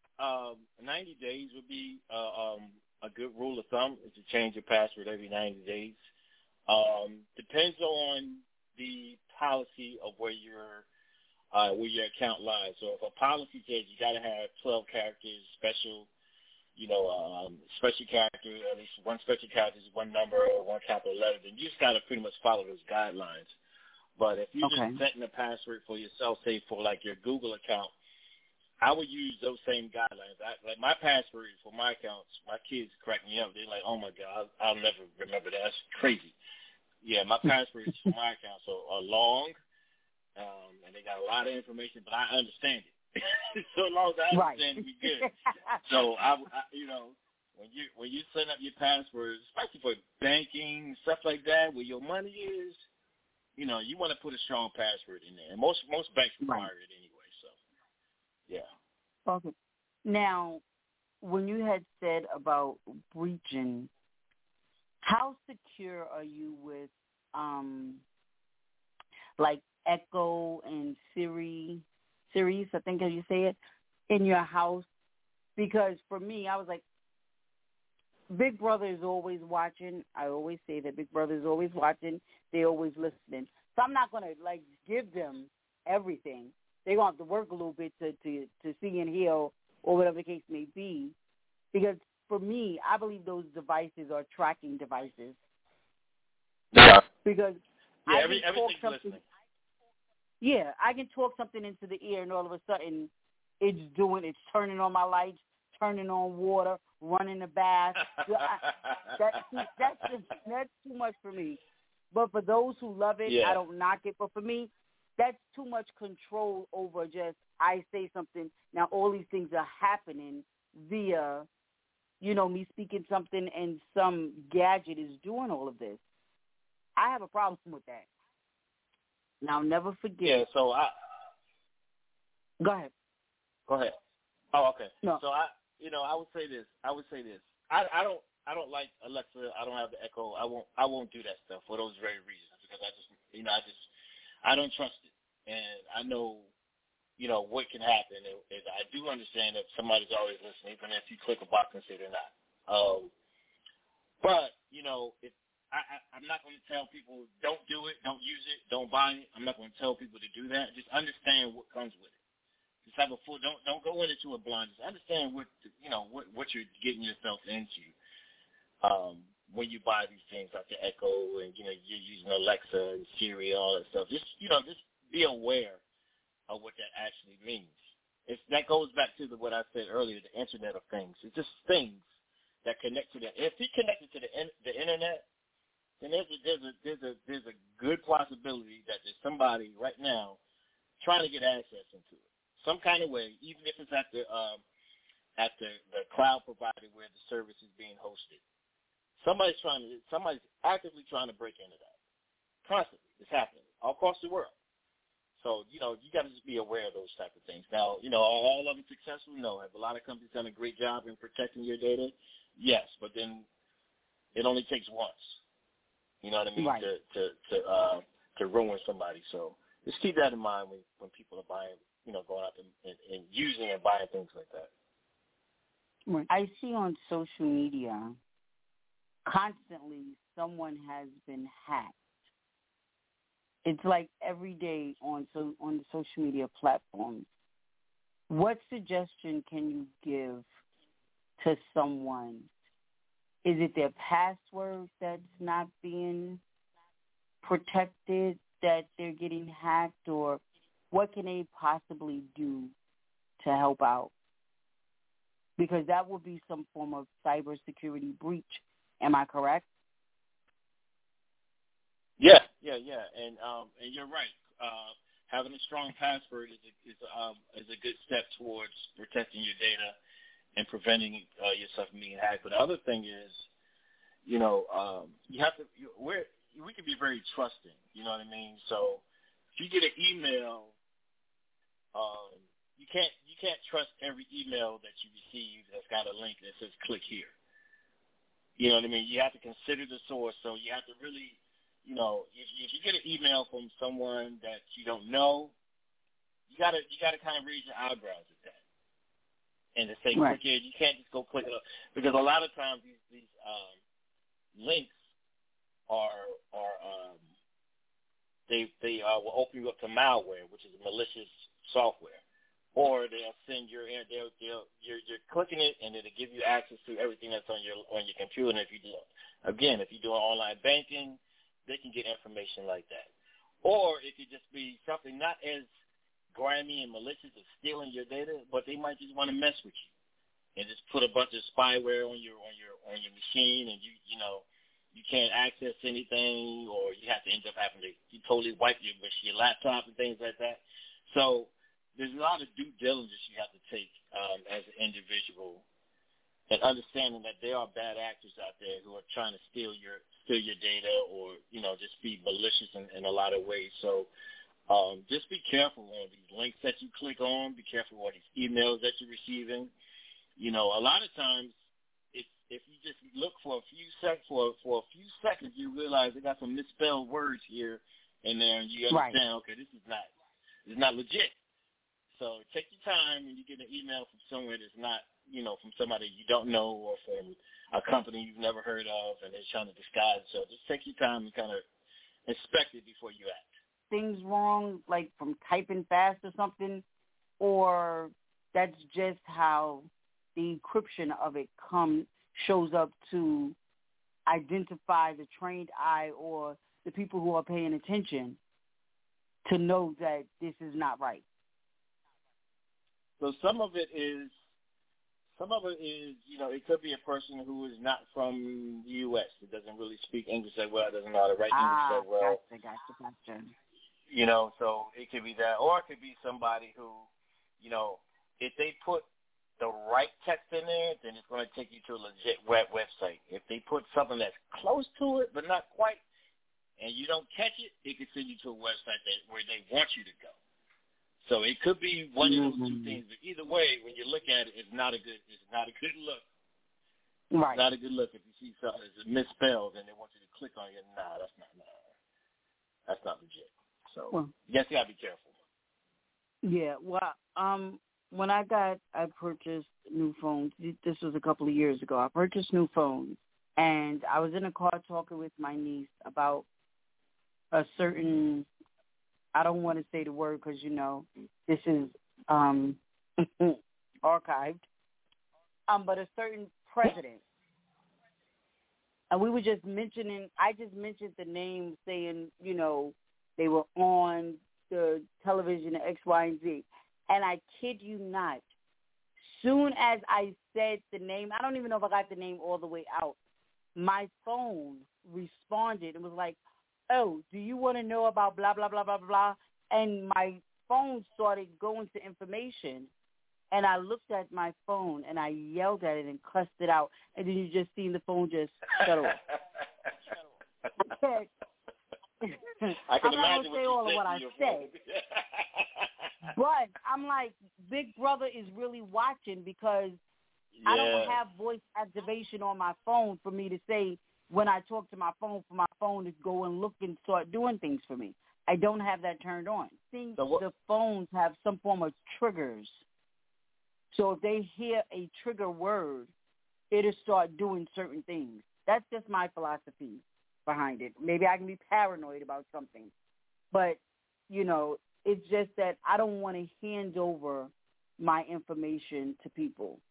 90 days would be a good rule of thumb, is to change your password every 90 days. Depends on the policy of where your account lies. So if a policy says you got to have 12 characters, special character, at least one special character is one number or one capital letter, then you just got to pretty much follow those guidelines. But if you're just setting a password for yourself, say for like your Google account, I would use those same guidelines. Like my password for my accounts, my kids crack me up. They're like, oh my God, I'll never remember that. That's crazy. Yeah, my passwords for my accounts are long, and they got a lot of information, but I understand it. So as long as I understand it, we good. So when you set up your passwords, especially for banking, stuff like that, where your money is, you want to put a strong password in there. And most banks require it anyway. So, yeah. Okay. Now, when you had said about breaching, how secure are you with, like Echo and Siri, I think how you say it, in your house? Because for me, I was like, Big Brother is always watching. I always say that Big Brother is always watching. They're always listening. So I'm not going to, give them everything. They're going to have to work a little bit to see and hear, or whatever the case may be. Because for me, I believe those devices are tracking devices. Yeah. Because everything's listening. Yeah, I can talk something into the ear, and all of a sudden, it's turning on my lights, turning on water, running the bath. That's too much for me. But for those who love it, I don't knock it. But for me, that's too much control over just I say something. Now all these things are happening via, me speaking something, and some gadget is doing all of this. I have a problem with that. Now, never forget. Yeah, so Go ahead. Oh, okay. No. So I would say this. I don't like Alexa. I don't have the Echo. I won't do that stuff for those very reasons, because I don't trust it, and I know, what can happen. I do understand that somebody's always listening, even if you click a box and say they're not. But if I'm not going to tell people don't do it, don't use it, don't buy it. I'm not going to tell people to do that. Just understand what comes with it. Just have a full. Don't go into it blind. Just understand what you're getting yourself into. when you buy these things like the Echo and, you're using Alexa and Siri and all that stuff. Just be aware of what that actually means. That goes back to what I said earlier, the Internet of Things. It's just things that connect to that. If he connected to the Internet, then there's a good possibility that there's somebody right now trying to get access into it, some kind of way, even if it's at the cloud provider where the service is being hosted. Somebody's actively trying to break into that. Constantly, it's happening all across the world. So, you got to just be aware of those type of things. Now, are all of them successful? No. Have a lot of companies done a great job in protecting your data? Yes, but then it only takes once. You know what I mean? Right. To ruin somebody. So just keep that in mind when people are buying, going out and using and buying things like that. Right. I see on social media constantly someone has been hacked. It's like every day on the social media platforms. What suggestion can you give to someone? Is it their password that's not being protected, that they're getting hacked, or what can they possibly do to help out? Because that would be some form of cybersecurity breach. Am I correct? Yeah, and you're right. Having a strong password is a good step towards protecting your data and preventing yourself from being hacked. But the other thing is, you have to. We can be very trusting. You know what I mean? So if you get an email, you can't trust every email that you receive that's got a link that says click here. You know what I mean? You have to consider the source. So you have to really, if you get an email from someone that you don't know, you gotta kind of raise your eyebrows at that, and to say click here. You can't just go click it up, because a lot of times these links they will open you up to malware, which is malicious software, or they'll send you're clicking it and it'll give you access to everything that's on your computer. And if you do online banking, they can get information like that. Or it could just be something not as grimy and malicious as stealing your data, but they might just want to mess with you and just put a bunch of spyware on your machine, and you can't access anything, or you have to end up having to totally wipe your laptop and things like that. So there's a lot of due diligence you have to take as an individual, and understanding that there are bad actors out there who are trying to steal your data, or just be malicious in a lot of ways. So just be careful on these links that you click on. Be careful on these emails that you're receiving. A lot of times, if you just look for a few seconds, you realize they got some misspelled words here and there, and you understand, okay, this is not legit. So take your time when you get an email from somewhere that's not, from somebody you don't know, or from a company you've never heard of, and they're trying to disguise. So just take your time and kind of inspect it before you act. Things wrong, like from typing fast or something, or that's just how the encryption of it shows up to identify the trained eye or the people who are paying attention to know that this is not right. So some of it is, it could be a person who is not from the U.S. It doesn't really speak English that well, doesn't know how to write English that well. Gotcha. So it could be that, or it could be somebody who, if they put the right text in there, then it's going to take you to a legit website. If they put something that's close to it but not quite, and you don't catch it, it could send you to a website where they want you to go. So it could be one of those two things. But either way, when you look at it, it's not a good look. Right. It's not a good look if you see something that's misspelled and they want you to click on it. That's not legit. So you guys got to be careful. Yeah. Well, when I purchased new phones. This was a couple of years ago. I purchased new phones, and I was in a car talking with my niece about a certain, I don't want to say the word because, this is archived, but a certain president. And we were just mentioning, I just mentioned the name saying, you know, they were on the television at X, Y, and Z. And I kid you not, soon as I said the name, I don't even know if I got the name all the way out, my phone responded and was like, oh, do you want to know about blah, blah, blah, blah, blah? And my phone started going to information. And I looked at my phone and I yelled at it and cussed it out. And then you just seen the phone just shut off. I can I'm not going to say all of what I said. But I'm like, Big Brother is really watching because I don't have voice activation on my phone for me to say when I talk to my phone for my phone to go and look and start doing things for me. I don't have that turned on. I think the phones have some form of triggers. So if they hear a trigger word, it'll start doing certain things. That's just my philosophy behind it. Maybe I can be paranoid about something. But, you know, it's just that I don't want to hand over my information to people.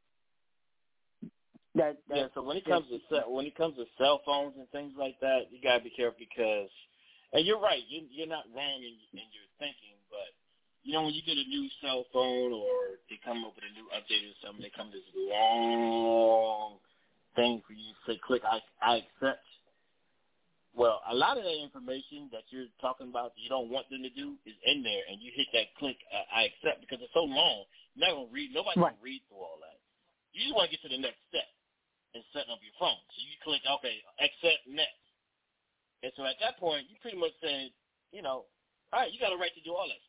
So when it comes to cell phones and things like that, you gotta be careful because, and you're right, you're not wrong in your thinking, but you know when you get a new cell phone or they come up with a new update or something, they come with this long thing for you to say, click I accept. Well, a lot of that information that you're talking about that you don't want them to do is in there, and you hit that click I accept because it's so long. You're not gonna read. Nobody can read through all that. You just want to get to the next step and setting up your phone. So you click, okay, accept next. And so at that point, you pretty much said, you know, all right, you got a right to do all that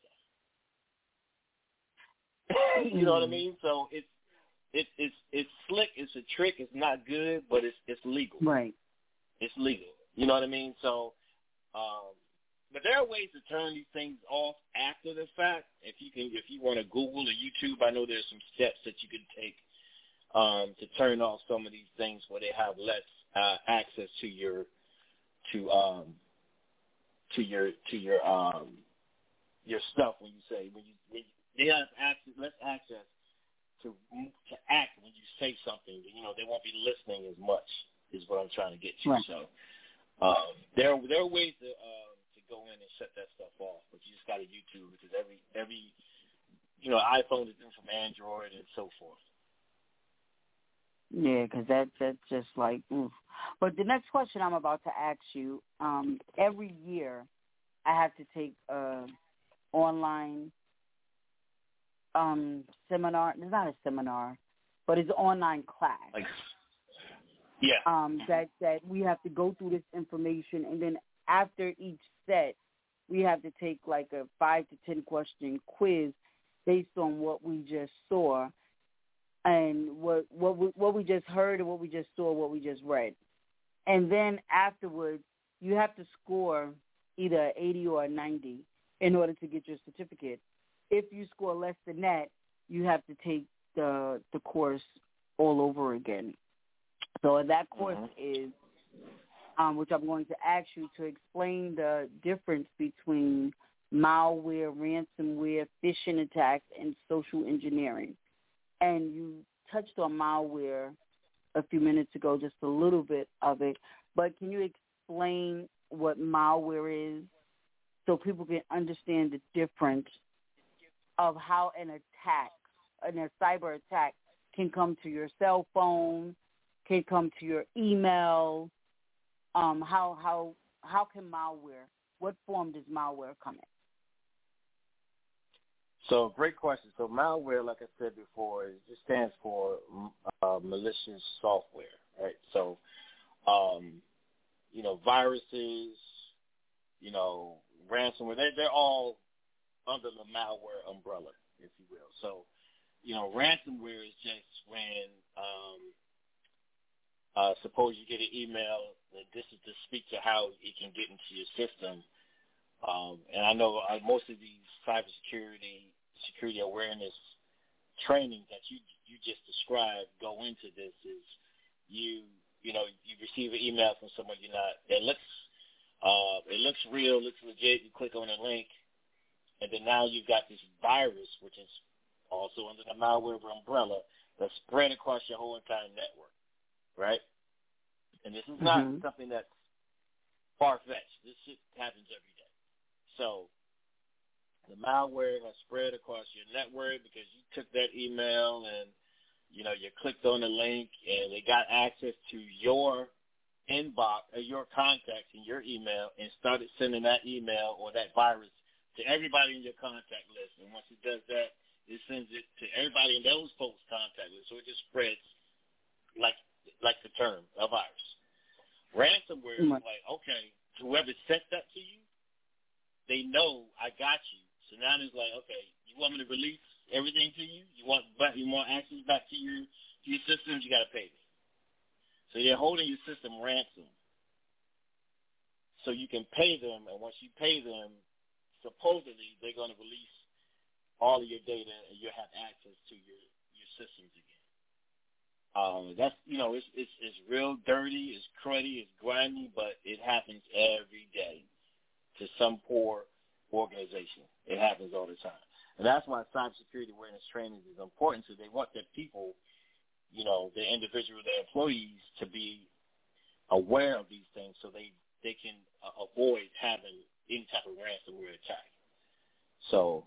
stuff. You know what I mean? So it's slick. It's a trick. It's not good, but it's legal. Right. It's legal. You know what I mean? So, but there are ways to turn these things off after the fact. If you want to Google or YouTube, I know there's some steps that you can take to turn off some of these things where they have less access to your stuff. When they have less access to act when you say something. You know, they won't be listening as much. Is what I'm trying to get to. Right. So there are ways to go in and shut that stuff off, but you just got to YouTube because every iPhone is different from Android and so forth. Yeah, because that's just like, oof. But the next question I'm about to ask you, every year I have to take an online seminar. It's not a seminar, but it's an online class. That we have to go through this information, and then after each set, we have to take like a 5 to 10 question quiz based on what we just saw. And what we just heard and what we just saw, what we just read. And then afterwards, you have to score either an 80 or a 90 in order to get your certificate. If you score less than that, you have to take the course all over again. So that course is, which I'm going to ask you to explain the difference between malware, ransomware, phishing attacks, and social engineering. And you touched on malware a few minutes ago, just a little bit of it. But can you explain what malware is so people can understand the difference of how a cyber attack can come to your cell phone, can come to your email? How can malware, what form does malware come in? So, great question. So, malware, like I said before, it just stands for malicious software, right? So, viruses, ransomware, they're all under the malware umbrella, if you will. So, ransomware is just when, suppose you get an email, and this is to speak to how it can get into your system. And I know most of these cybersecurity awareness training that you just described go into this is you receive an email from someone it looks real, looks legit. You click on a link, and then now you've got this virus, which is also under the malware umbrella, that's spread across your whole entire network, right? And this is not something that's far-fetched. This shit happens every day. So the malware has spread across your network because you took that email and, you clicked on the link and they got access to your inbox or your contacts in your email and started sending that email or that virus to everybody in your contact list. And once it does that, it sends it to everybody in those folks' contact list. So it just spreads like the term, a virus. Ransomware is like, okay, whoever sent that to you, they know I got you. So now it's like, okay, you want me to release everything to you? You want access back to your systems? You got to pay me. So they're holding your system ransom. So you can pay them, and once you pay them, supposedly they're going to release all of your data, and you'll have access to your systems again. That's it's real dirty, it's cruddy, it's grimy, but it happens every day to some poor organization. It happens all the time. And that's why cybersecurity awareness training is important. So they want their people, their individual, their employees to be aware of these things so they can avoid having any type of ransomware attack. So,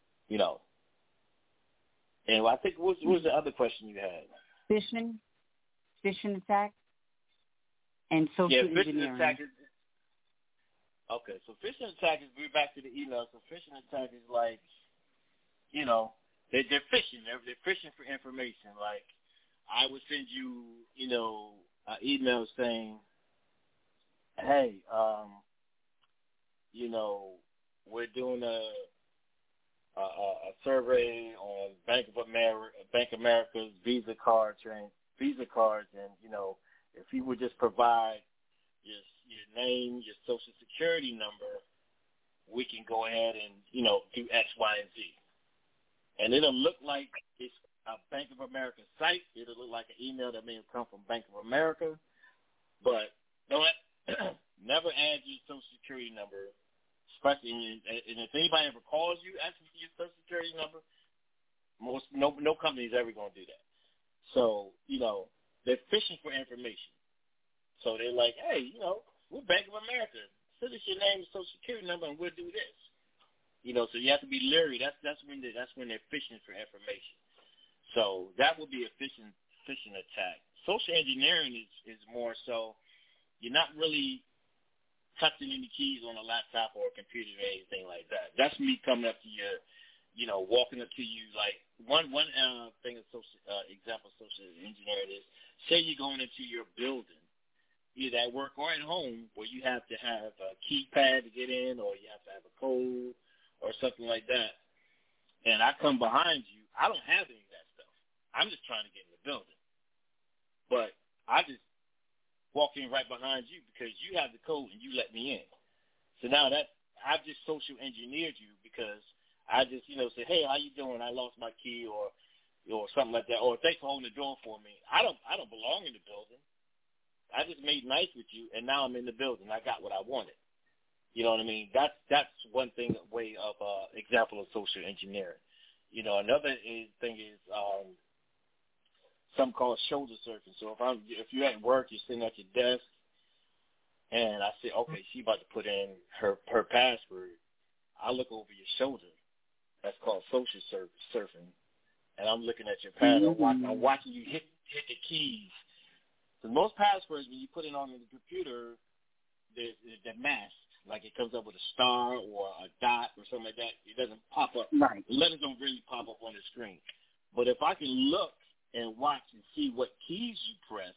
and I think what was the other question you had? Phishing attack, and social engineering. Phishing attack is okay. So phishing attack is, we're back to the email. So phishing attack is like, they're phishing. They're phishing for information. Like, I would send you, an email saying, hey, we're doing a survey on Bank of America's Visa cards, and if you would just provide your name, your social security number, we can go ahead and do X, Y, and Z. And it'll look like it's a Bank of America site. It'll look like an email that may have come from Bank of America, but don't never add your social security number. Especially, and if anybody ever calls you asking for your social security number, no company is ever going to do that. So, they're fishing for information. So they're like, hey, we're Bank of America. Send us your name and social security number, and we'll do this. So you have to be leery. That's when they're fishing for information. So that would be a phishing attack. Social engineering is more so you're not really touching any keys on a laptop or a computer or anything like that. That's me coming up to you, walking up to you. Like one thing of example of social engineering is, say you're going into your building, either at work or at home, where you have to have a keypad to get in, or you have to have a code or something like that. And I come behind you. I don't have any of that stuff. I'm just trying to get in the building. But I just walk in right behind you because you have the code and you let me in. So now that I've just social engineered you because I just, say, hey, how you doing? I lost my key or something like that. Or thanks for holding the door for me. I don't belong in the building. I just made nice with you, and now I'm in the building. I got what I wanted. You know what I mean? That's one thing, way of example of social engineering. Another thing is something called shoulder surfing. So if you're at work, you're sitting at your desk, and I say, okay, she's about to put in her password. I look over your shoulder. That's called social surfing, and I'm looking at your pad. I'm watching you hit the keys. So most passwords, when you put it on the computer, they're masked. Like it comes up with a star or a dot or something like that. It doesn't pop up. Right. The letters don't really pop up on the screen. But if I can look and watch and see what keys you press,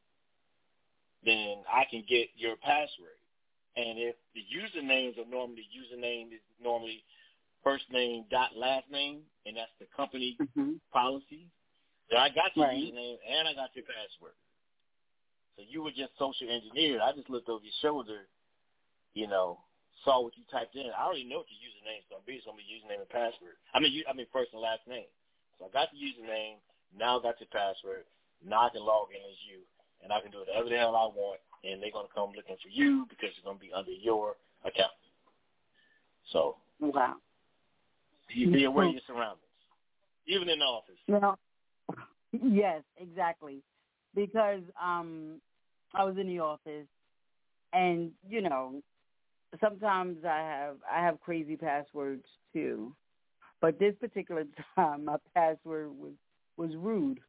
then I can get your password. And if the username is normally first name dot last name, and that's the company policy, then I got your username and I got your password. So you were just social engineered. I just looked over your shoulder, saw what you typed in. I already know what your username is going to be. It's going to be username and password. I mean first and last name. So I got the username. Now I got your password. Now I can log in as you, and I can do whatever the hell I want, and they're going to come looking for you because it's going to be under your account. So you be aware of your surroundings, even in the office. Yes, exactly. Because I was in the office, and sometimes I have crazy passwords too, but this particular time my password was rude,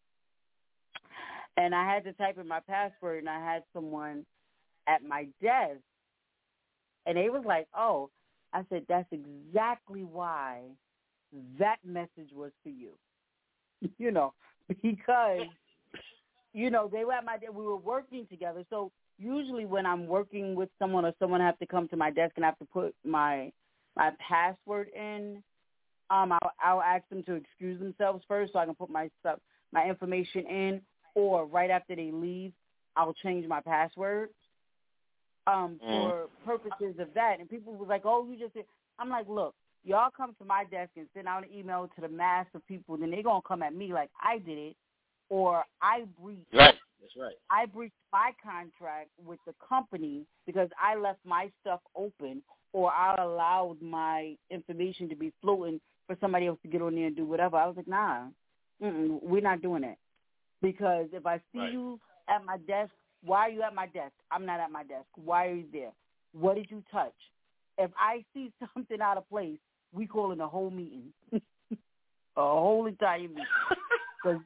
and I had to type in my password, and I had someone at my desk, and they was like, "Oh," I said, "That's exactly why that message was for you," because they were at my desk. We were working together, so. Usually when I'm working with someone or someone have to come to my desk and I have to put my password in, I'll ask them to excuse themselves first so I can put my information in, or right after they leave, I'll change my password for purposes of that. And people was like, "Oh, you just did." I'm like, "Look, y'all come to my desk and send out an email to the mass of people, then they're going to come at me like I did it, or I breached." Right. That's right. I breached my contract with the company because I left my stuff open, or I allowed my information to be floating for somebody else to get on there and do whatever. I was like, nah, we're not doing that. Because if I see you at my desk, why are you at my desk? I'm not at my desk. Why are you there? What did you touch? If I see something out of place, we call it a whole meeting, a whole entire meeting. Because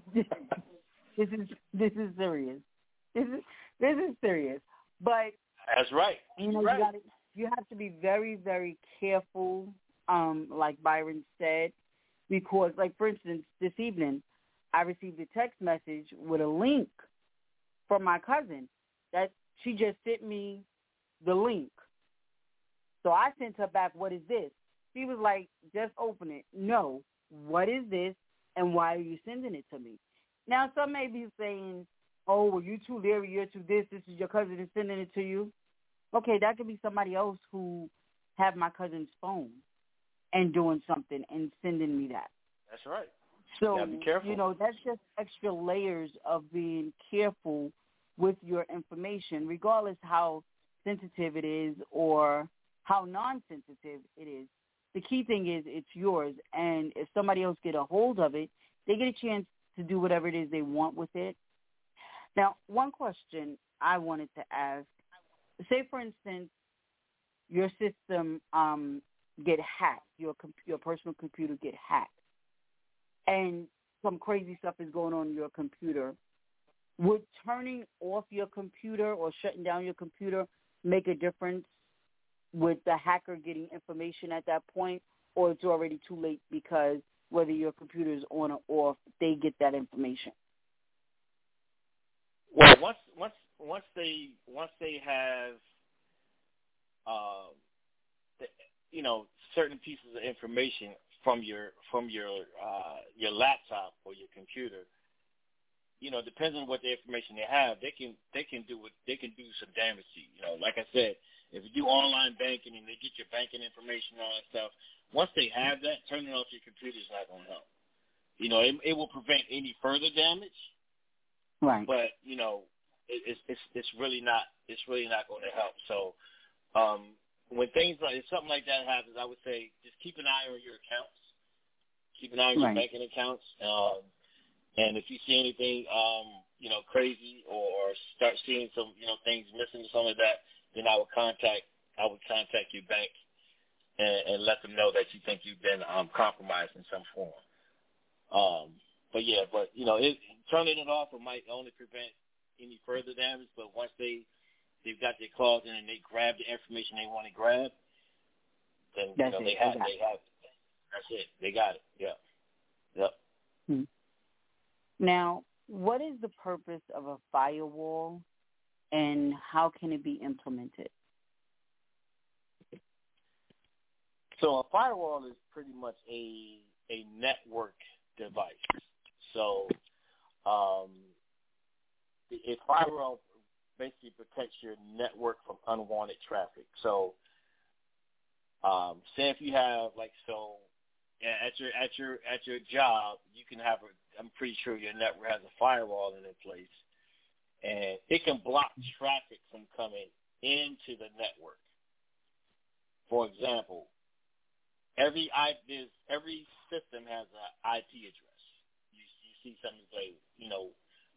This is serious. This is serious. But that's right. You have to be very, very careful, like Byron said, because, like, for instance, this evening, I received a text message with a link from my cousin that she just sent me the link. So I sent her back, "What is this?" She was like, "Just open it." No, what is this, and why are you sending it to me? Now, some may be saying, "Oh, well, you too leery, you're too this is your cousin is sending it to you." Okay, that could be somebody else who have my cousin's phone and doing something and sending me that. That's right. So, you gotta be careful. That's just extra layers of being careful with your information, regardless how sensitive it is or how non-sensitive it is. The key thing is it's yours, and if somebody else get a hold of it, they get a chance to do whatever it is they want with it. Now, one question I wanted to ask, say, for instance, your system get hacked, your personal computer get hacked, and some crazy stuff is going on in your computer. Would turning off your computer or shutting down your computer make a difference with the hacker getting information at that point, or it's already too late because whether your computer is on or off, they get that information? Well, once they have certain pieces of information from your laptop or your computer, depends on what the information they have, they can do some damage to you. Like I said, if you do online banking and they get your banking information and all that stuff, once they have that, turning off your computer is not going to help. It will prevent any further damage. Right. But it's really not going to help. So when something like that happens, I would say just keep an eye on your accounts. Keep an eye on your banking accounts. And if you see anything, crazy or start seeing some, things missing or something like that, then I would contact your bank and let them know that you think you've been compromised in some form. Turning it off might only prevent any further damage. But once they've got their claws in and they grab the information they want to grab, then they have it. That's it. They got it. Yeah. Yep. Hmm. Now, what is the purpose of a firewall, and how can it be implemented? So a firewall is pretty much a network device. So a firewall basically protects your network from unwanted traffic. So say if you have at your job, you can have I'm pretty sure your network has a firewall in place, and it can block traffic from coming into the network. For example, every system has an IP address. You see something like,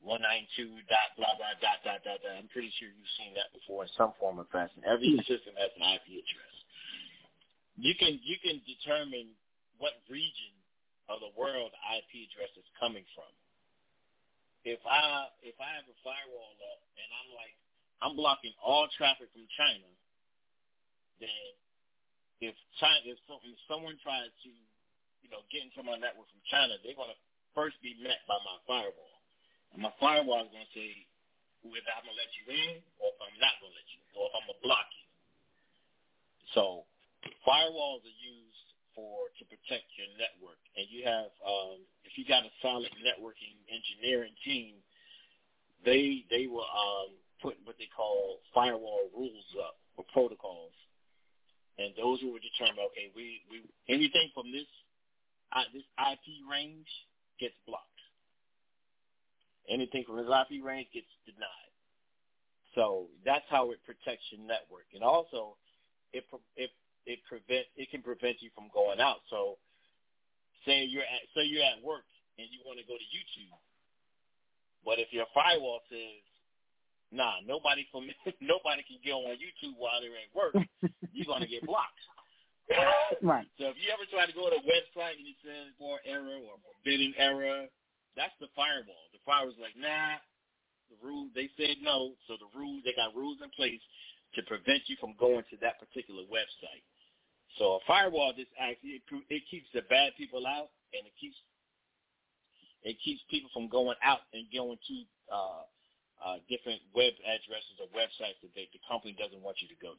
192.blah-blah.dot. I'm pretty sure you've seen that before in some form or fashion. Every system has an IP address. You can determine what region of the world the IP address is coming from. If I have a firewall up and I'm blocking all traffic from China, then if someone tries to get into my network from China, they're going to first be met by my firewall. And my firewall is going to say whether I'm going to let you in or if I'm not going to let you in or if I'm going to block you. So firewalls are used to protect your network. And you have, if you got a solid networking engineering team, they will put what they call firewall rules up or protocols. And those will determine, okay, we anything from this IP range gets blocked. Anything from this IP range gets denied. So that's how it protects your network. And also, it can prevent you from going out. So, say you're at work and you want to go to YouTube, but if your firewall says, nah, nobody can get on YouTube while they're at work, you're gonna get blocked. Right. So if you ever try to go to a website and it says for error or forbidden error, that's the firewall. The firewall's like, nah, the rule, they said no, so they got rules in place to prevent you from going to that particular website. So a firewall just actually it keeps the bad people out, and it keeps people from going out and going to different web addresses or websites that the company doesn't want you to go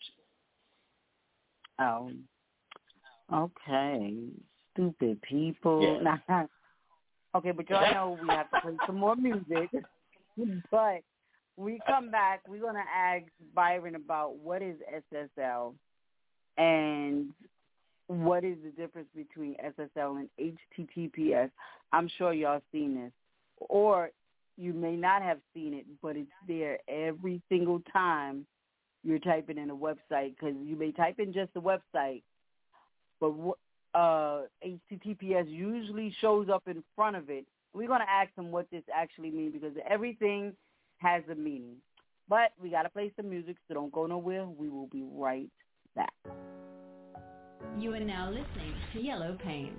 to. Oh, okay. Stupid people. Yeah. Okay, but y'all know we have to play some more music. But we come back, we're going to ask Byron about what is SSL and what is the difference between SSL and HTTPS. I'm sure y'all seen this. Or you may not have seen it, but it's there every single time you're typing in a website, because you may type in just a website, but HTTPS usually shows up in front of it. We're going to ask them what this actually means, because everything has a meaning. But we got to play some music, so don't go nowhere. We will be right back. You are now listening to Yellow Pain.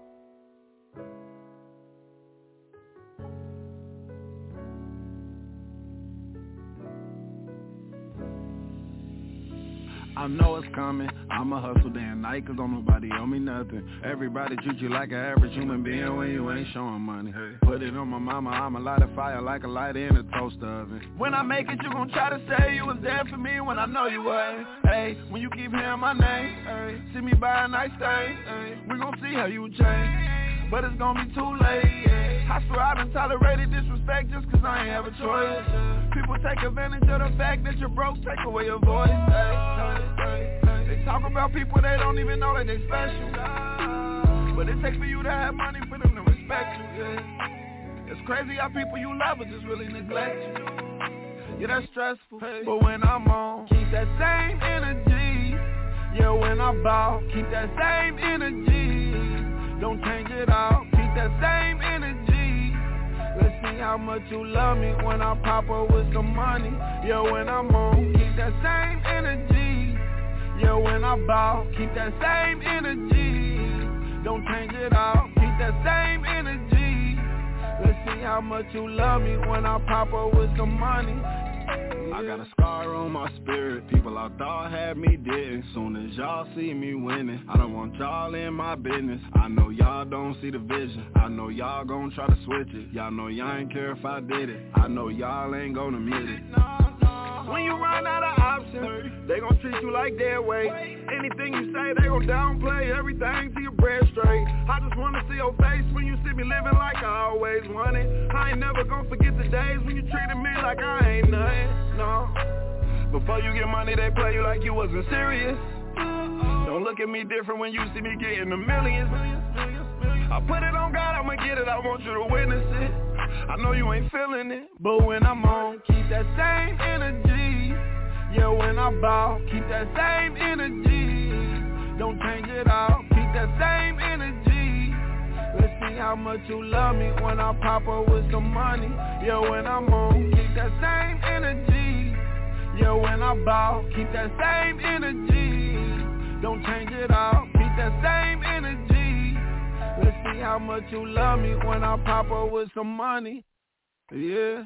I know it's coming, I'ma hustle day and night, cause don't nobody owe me nothing. Everybody treat you like an average human being when you ain't showing money. Put it on my mama, I'ma light a fire like a lighter in a toaster oven. When I make it, you gon' try to say you was there for me when I know you wasn't. Hey, when you keep hearing my name, hey, see me buy a nice thing, hey, we gon' see how you change, but it's gon' be too late, yeah. I swear I done tolerated disrespect just cause I ain't have a choice. People take advantage of the fact that you're broke, take away your voice, They talk about people they don't even know that they special, but it takes for you to have money for them to respect you, yeah. It's crazy how people you love will just really neglect you. Yeah, that's stressful, but when I'm on, keep that same energy. Yeah, when I ball, keep that same energy. Don't change it out, keep that same energy. Let's see how much you love me when I pop up with some money. Yeah, when I'm on, keep that same energy. Yeah, when I ball, keep that same energy. Don't change it out, keep that same energy. Let's see how much you love me when I pop up with some money. I got a scar on my spirit, people I thought had me dead. Soon as y'all see me winning, I don't want y'all in my business. I know y'all don't see the vision, I know y'all gon' try to switch it. Y'all know y'all ain't care if I did it, I know y'all ain't gonna admit it. When you run out of options, they gon' treat you like dead weight. Anything you say, they gon' downplay everything till your bread straight. I just wanna see your face when you see me living like I always wanted. I ain't never gon' forget the days when you treated me like I ain't nothing, no. Before you get money, they play you like you wasn't serious. Don't look at me different when you see me getting the millions. I put it on God, I'ma get it, I want you to witness it. I know you ain't feeling it, but when I'm on, keep that same energy. Yeah, when I ball, keep that same energy. Don't change it out, keep that same energy. Let's see see how much you love me when I pop up with some money. Yeah, when I'm on, keep that same energy. Yeah, when I ball, keep that same energy. Don't change it all, keep that same energy. Let's see how much you love me when I pop up with some money. Yeah.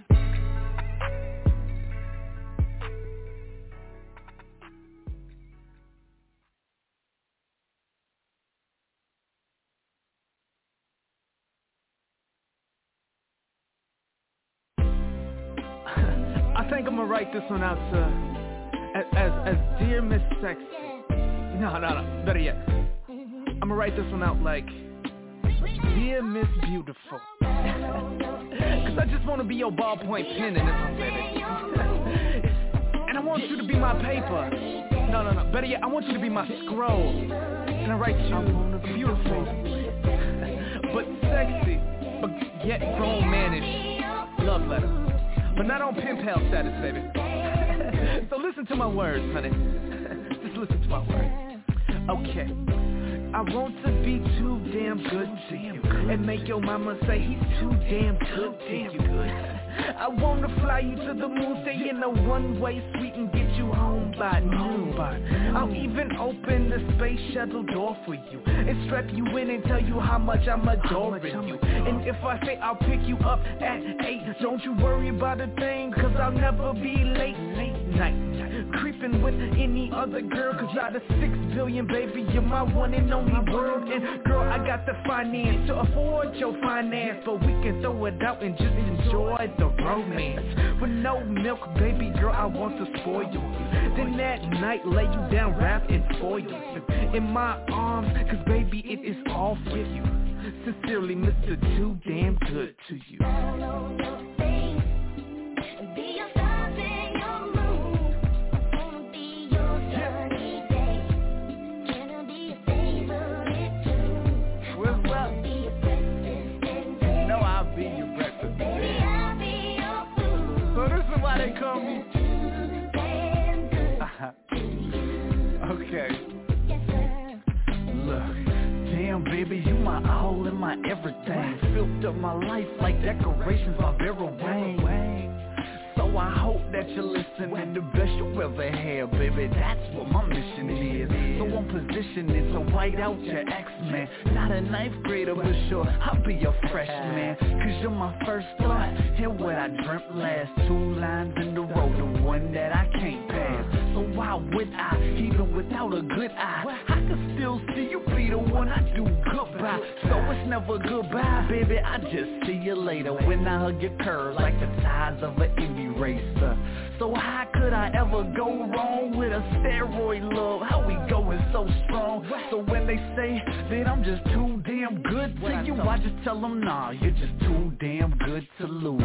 I think I'm gonna write this one out to as Dear Miss Sexy. No, better yet, I'm gonna write this one out like Dear Miss Beautiful. Cause I just wanna be your ballpoint pen in this one, baby. And I want you to be my paper. No, better yet, I want you to be my scroll. And I write you beautiful, but sexy, but yet grown manish love letter. But not on pen pal status, baby. So listen to my words, honey. Just listen to my words. Okay. I want to be too damn good to you and make your mama say he's too damn good to you. I want to fly you to the moon, stay in a one-way suite and get you home by noon. I'll even open the space shuttle door for you and strap you in and tell you how much I'm adoring you. And if I say I'll pick you up at 8, don't you worry about a thing, cause I'll never be late night creeping with any other girl, cause out of 6 billion, baby, you're my one and only world. And girl, I got the finance to afford your finance, but we can throw it out and just enjoy the romance. With no milk, baby girl, I want to spoil you. Then that night, lay you down, wrap and foil you in my arms, cause baby, it is all for you. Sincerely, Mr. Too Damn Good to you. They call me. Okay. Look, damn baby, you my all and my everything. Filled up my life like decorations by Vera Wang. So I hope that you listen and the best you'll ever have, baby. That's what my mission is. So I'm positioning to white out your ex-man. Not a ninth grader, but sure, I'll be your freshman. Cause you're my first thought, hear what I dreamt last. 2 lines in the road, the one that I can't pass. So why would I, even without a good eye, I can still see you be the one I do goodbye. So it's never goodbye, baby, I just see you later. When I hug your curves like the ties of an Indy racer. So how could I ever go wrong with a steroid love? How we going so strong? So when they say that I'm just too damn good to you, I just tell them, nah, you're just too damn good to lose.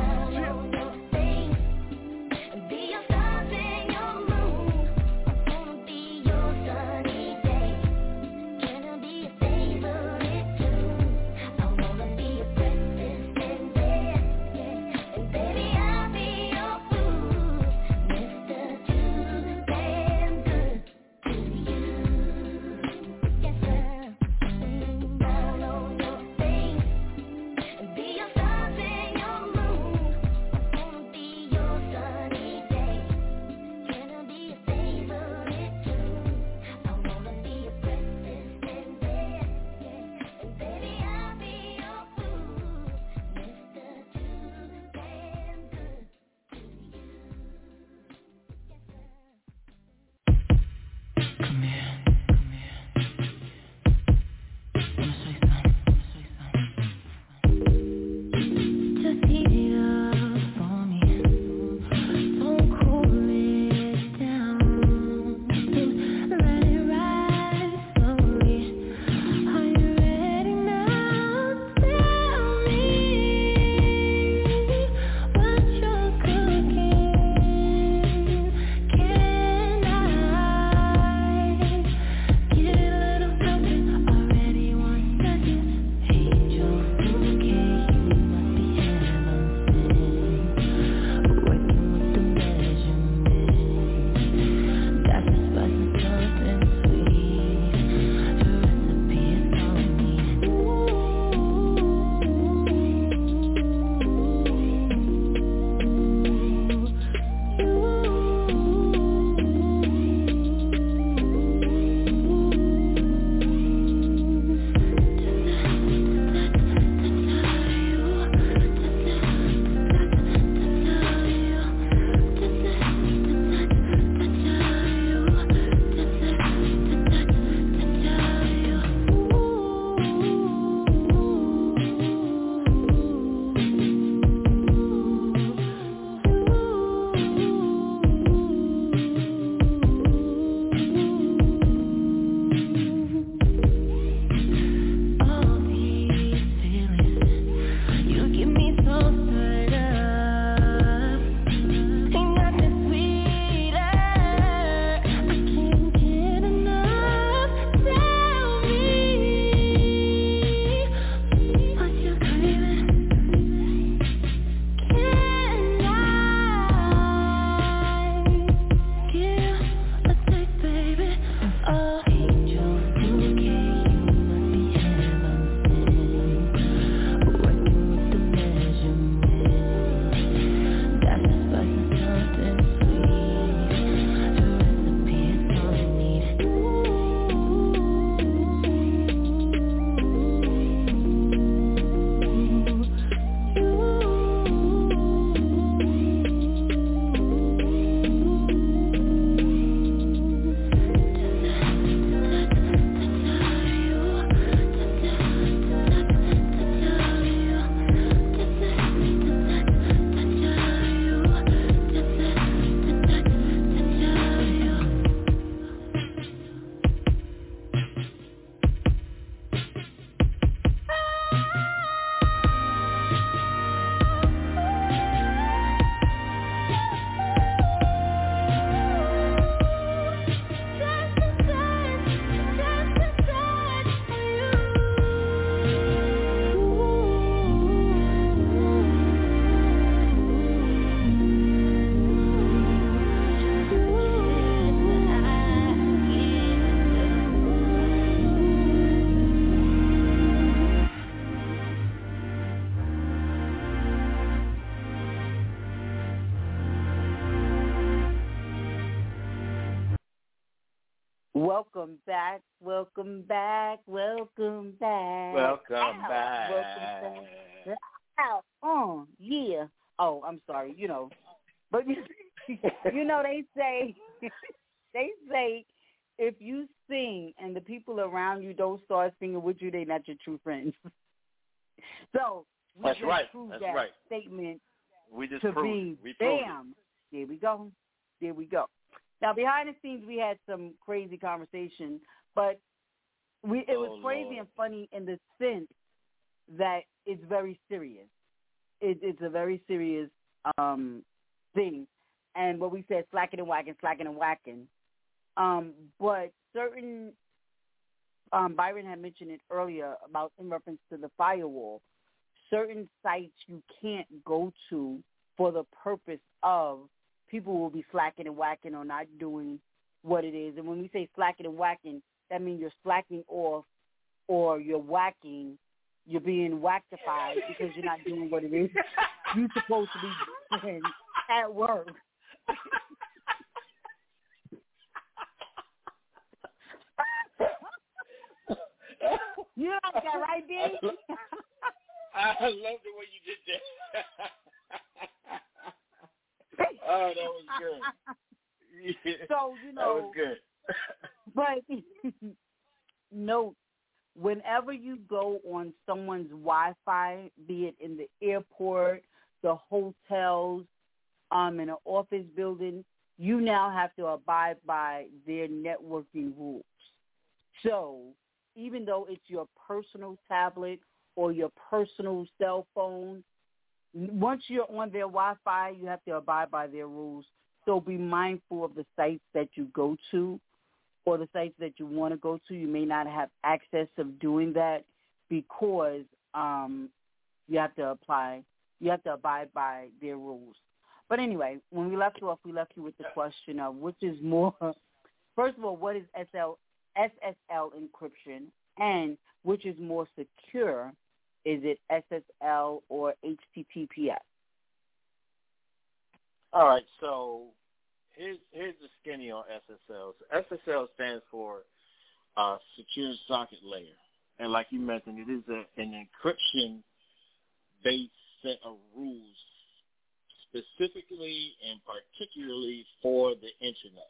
Welcome back, welcome back, welcome back. Welcome back. Welcome back. Yeah. Oh, I'm sorry, But they say if you sing and the people around you don't start singing with you, they're not your true friends. So That's right. Proved That's that right. statement We just to proved be it. We proved bam. There we go. Now behind the scenes we had some crazy conversation, but it was crazy Lord. and funny in the sense that it's very serious. It's a very serious thing. And what we said, slacking and whacking. But certain, Byron had mentioned it earlier about in reference to the firewall, certain sites you can't go to for the purpose of people will be slacking and whacking or not doing what it is. And when we say slacking and whacking, that means you're slacking off or you're whacking, you're being whackified because you're not doing what it is you're supposed to be doing at work. You like that, right, B? I love the way you did that. Oh, that was good. Yeah, so, that was good. But note, whenever you go on someone's Wi-Fi, be it in the airport, the hotels, in an office building, you now have to abide by their networking rules. So even though it's your personal tablet or your personal cell phone, once you're on their Wi-Fi, you have to abide by their rules. So be mindful of the sites that you go to or the sites that you want to go to. You may not have access of doing that because you have to abide by their rules. But anyway, when we left you off, we left you with the question of which is more, first of all, what is SSL encryption, and which is more secure? Is it SSL or HTTPS? All right, so here's the skinny on SSL. So SSL stands for Secure Socket Layer. And like you mentioned, it is an encryption-based set of rules specifically and particularly for the Internet.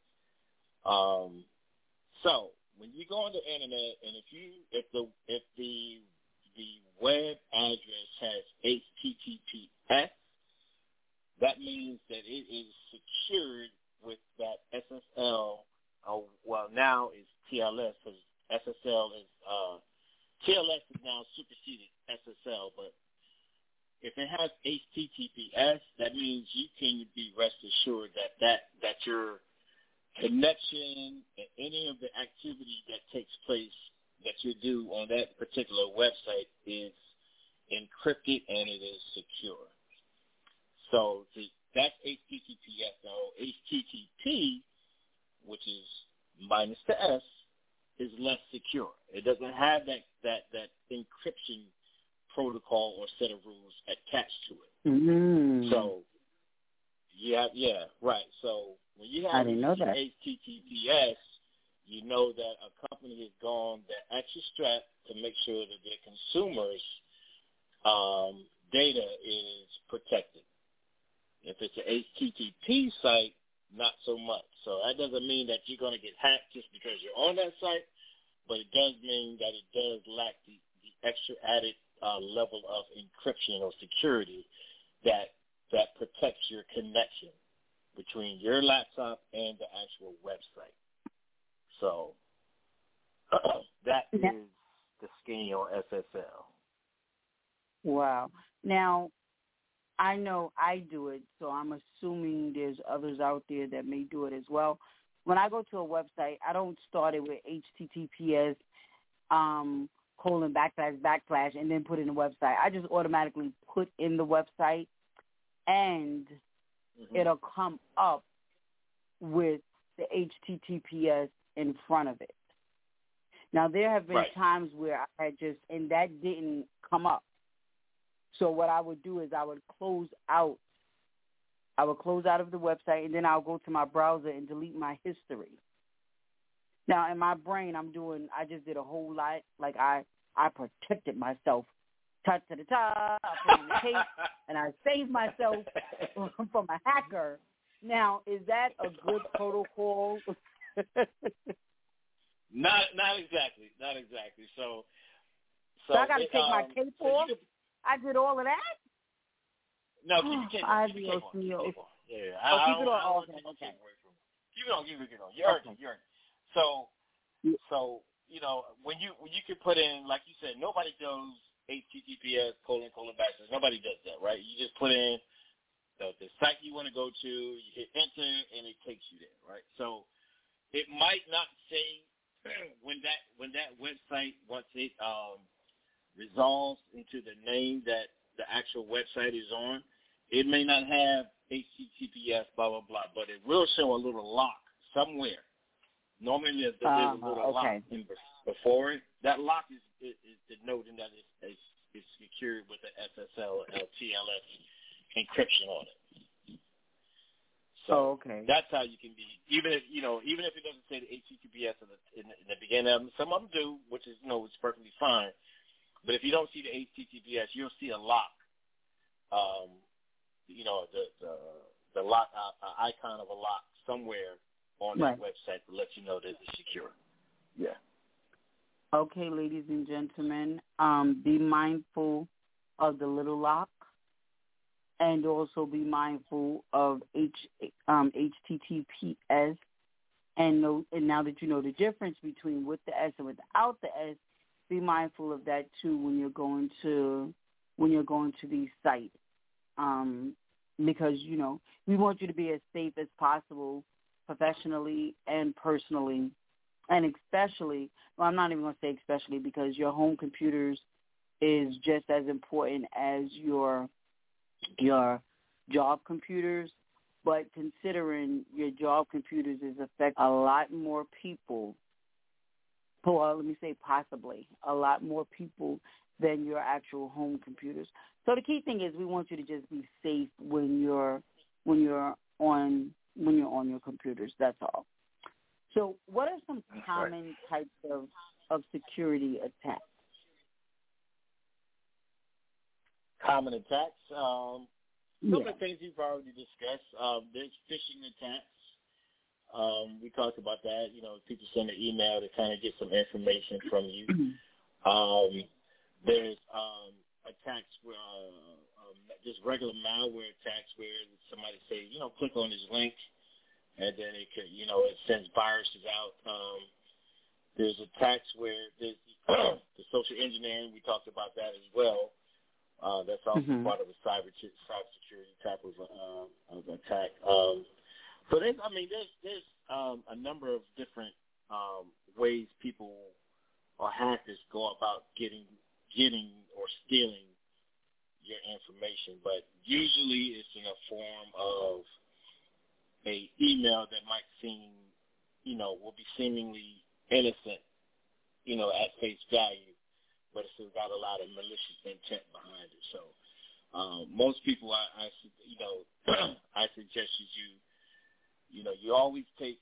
So when you go on the Internet, and if the web address has HTTPS, that means that it is secured with that SSL. Well, now it's TLS because SSL is TLS is now superseded SSL. But if it has HTTPS, that means you can be rest assured that your connection and any of the activity that takes place that you do on that particular website is encrypted and it is secure. So that's HTTPS. Now, HTTP, which is minus the S, is less secure. It doesn't have that encryption protocol or set of rules attached to it. Mm-hmm. So, yeah, right. So when you have HTTPS, you know that a company has gone the extra step to make sure that their consumers' data is protected. If it's an HTTP site, not so much. So that doesn't mean that you're going to get hacked just because you're on that site, but it does mean that it does lack the extra added level of encryption or security that protects your connection between your laptop and the actual website. So that is the skinny on SSL. Wow. Now, I know I do it, so I'm assuming there's others out there that may do it as well. When I go to a website, I don't start it with HTTPS, :// and then put in the website. I just automatically put in the website, and it'll come up with the HTTPS in front of it. Now, there have been times where I had and that didn't come up. So what I would do is I would close out of the website, and then I'll go to my browser and delete my history. Now in my brain, I just did a whole lot. Like I protected myself. Touch to the top, I put in the tape, and I saved myself from a hacker. Now, is that a good protocol? Not exactly. Not exactly. So I got to take my cape off? I did all of that? No, keep your cape on. Keep your cape on. Yeah. Keep it on. Okay. Keep it on. You earned it. So, when you can put in, like you said, nobody does HTTPS : nobody does that, right? You just put in the site you want to go to, you hit enter, and it takes you there, right? So it might not say when that website, once it resolves into the name that the actual website is on, it may not have HTTPS blah blah blah, but it will show a little lock somewhere. Normally there's a little lock before it. That lock is denoting that it's secured with the SSL TLS encryption on it. So that's how you can be, even if it doesn't say the HTTPS in the beginning. Some of them do, which is it's perfectly fine. But if you don't see the HTTPS, you'll see a lock. The lock icon of a lock somewhere on that website to let you know that it's secure. Yeah. Okay, ladies and gentlemen, be mindful of the little lock, and also be mindful of HTTPS. And now that you know the difference between with the S and without the S, be mindful of that too when you're going to these sites, because we want you to be as safe as possible, professionally and personally. And especially, well, I'm not even going to say especially, because your home computers is just as important as your job computers. But considering your job computers is affect a lot more people, well, let me say possibly a lot more people than your actual home computers. So the key thing is we want you to just be safe when you're on your computers. That's all. So what are some common types of security attacks? Common attacks? Some of the things you've already discussed. There's phishing attacks. We talked about that. People send an email to kind of get some information from you. There's attacks where just regular malware attacks where somebody say, click on this link, and then it could, it sends viruses out. There's attacks where there's the social engineering. We talked about that as well. That's also part of a cybersecurity type of attack. So there's a number of different ways people or hackers go about getting or stealing your information, but usually it's in a form of a email that might seem, will be seemingly innocent, at face value, but it's got a lot of malicious intent behind it. So most people, I suggest you always take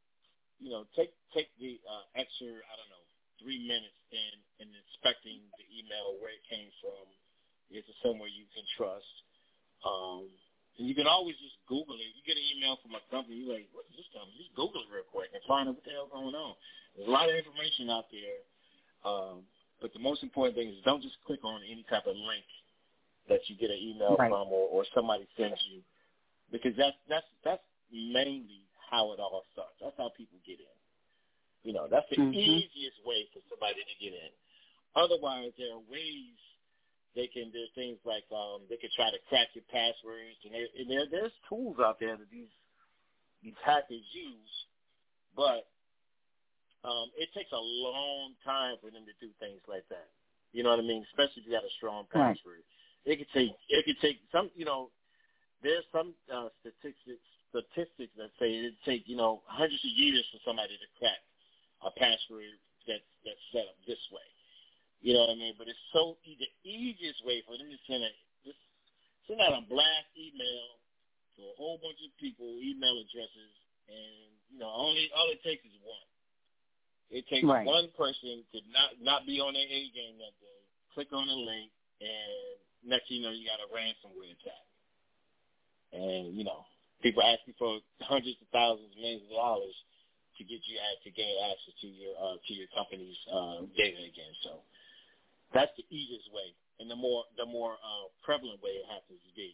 the extra, 3 minutes in inspecting the email, where it came from. Is it somewhere you can trust? And you can always just Google it. You get an email from a company, you're like, what is this company? Just Google it real quick and find out what the hell's going on. There's a lot of information out there. But the most important thing is don't just click on any type of link that you get an email from or somebody sends you, because that's mainly how it all starts. That's how people get in. That's the easiest way for somebody to get in. Otherwise, there are ways there's things like they can try to crack your passwords, and there's tools out there that these hackers use, but it takes a long time for them to do things like that. You know what I mean? Especially if you got a strong password. It could take some. There's some statistics that say it'd take hundreds of years for somebody to crack a password that's set up this way. You know what I mean? But it's the easiest way for them to send out a blast email to a whole bunch of people, email addresses, and all it takes is one. It takes one person to not be on their A game that day, click on the link, and next thing you know, you got a ransomware attack. And, you know, people ask you for hundreds of thousands, millions of dollars to get you to gain access to your company's data again. So that's the easiest way, and the more prevalent way it happens to be,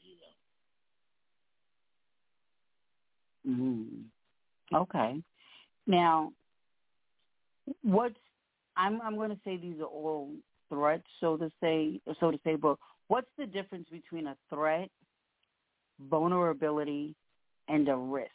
you know. Mm-hmm. Okay. Now, I'm going to say these are all threats, so to say, but what's the difference between a threat, vulnerability, and a risk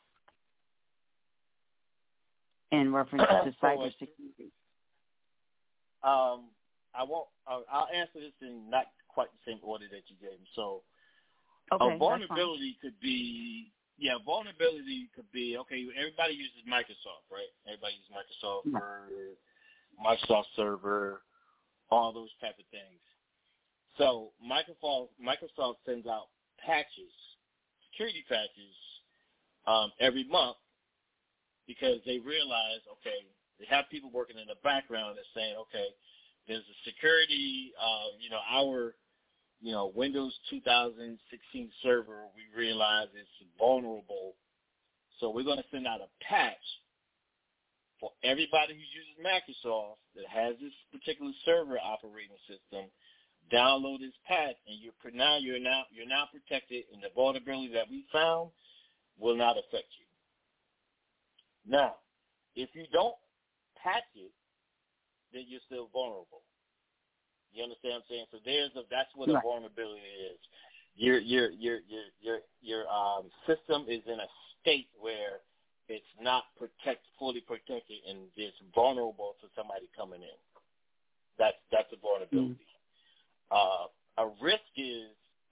in reference to cybersecurity? I'll answer this in not quite the same order that you gave me. So, a vulnerability could be, okay, everybody uses Microsoft, right? Everybody uses Microsoft Word, Microsoft Server, all those type of things. So Microsoft sends out patches, security patches, every month, because they realize, okay, they have people working in the background that's saying, okay, there's a security, our Windows 2016 server, we realize it's vulnerable. So we're going to send out a patch for everybody who uses Microsoft that has this particular server operating system. Download this patch, and you're now protected, and the vulnerability that we found will not affect you. Now, if you don't patch it, then you're still vulnerable. You understand what I'm saying? So that's what a vulnerability is. Your system is in a state where it's not fully protected, and it's vulnerable to somebody coming in. That's a vulnerability. A risk is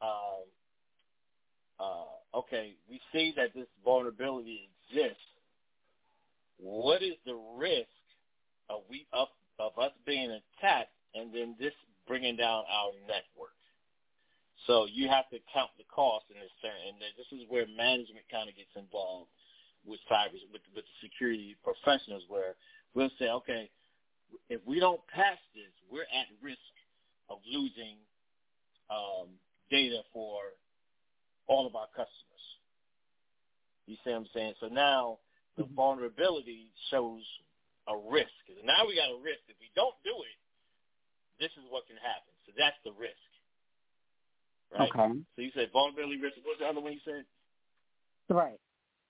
okay. We see that this vulnerability exists. What is the risk of us being attacked, and then this bringing down our network? So you have to count the cost in this, and this is where management kind of gets involved with with the security professionals, where we'll say, okay, if we don't patch this, we're at risk of losing data for all of our customers. You see what I'm saying? So now the vulnerability shows a risk. Now we got a risk. If we don't do it, this is what can happen. So that's the risk. Right? Okay. So you said vulnerability, risk. What's the other one you said? Threat.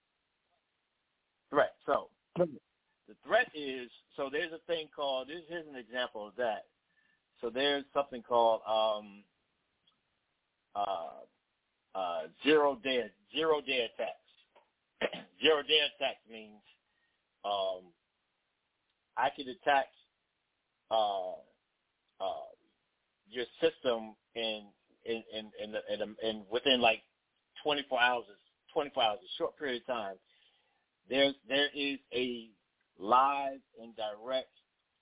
So the threat is, so there's a thing called, here's an example of that. So there's something called zero-day attacks. Zero-day attacks means I could attack your system in within like 24 hours, a short period of time. There is a live and direct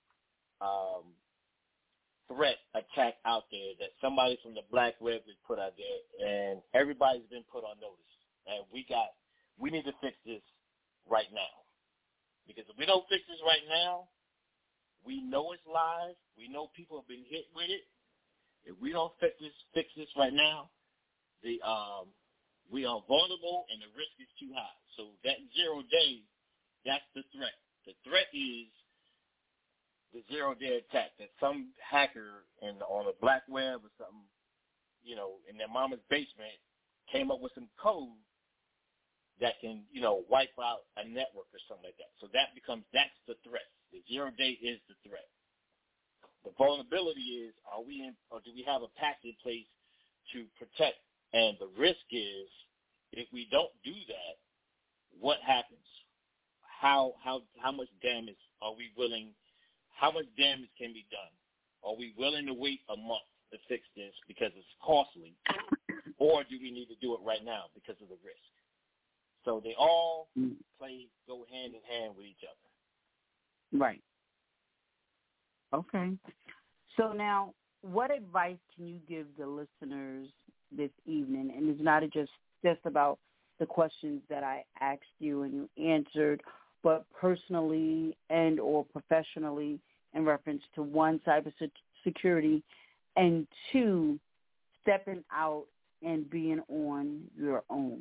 threat attack out there that somebody from the black web has put out there, and everybody's been put on notice. And we need to fix this right now, because if we don't fix this right now, we know it's live. We know people have been hit with it. If we don't fix this right now, we are vulnerable and the risk is too high. So that 0 day, that's the threat. The threat is the 0 day attack, that some hacker on the black web or something, in their mama's basement came up with some code that can, wipe out a network or something like that. So that's the threat. The 0 day is the threat. The vulnerability is, do we have a patch in place to protect? And the risk is, if we don't do that, what happens? How much damage are we willing? How much damage can be done? Are we willing to wait a month to fix this because it's costly, or do we need to do it right now because of the risk? So they all go hand in hand with each other. Right. Okay. So now, what advice can you give the listeners this evening? And it's not just about the questions that I asked you and you answered, but personally and or professionally in reference to one, cybersecurity, and two, stepping out and being on your own?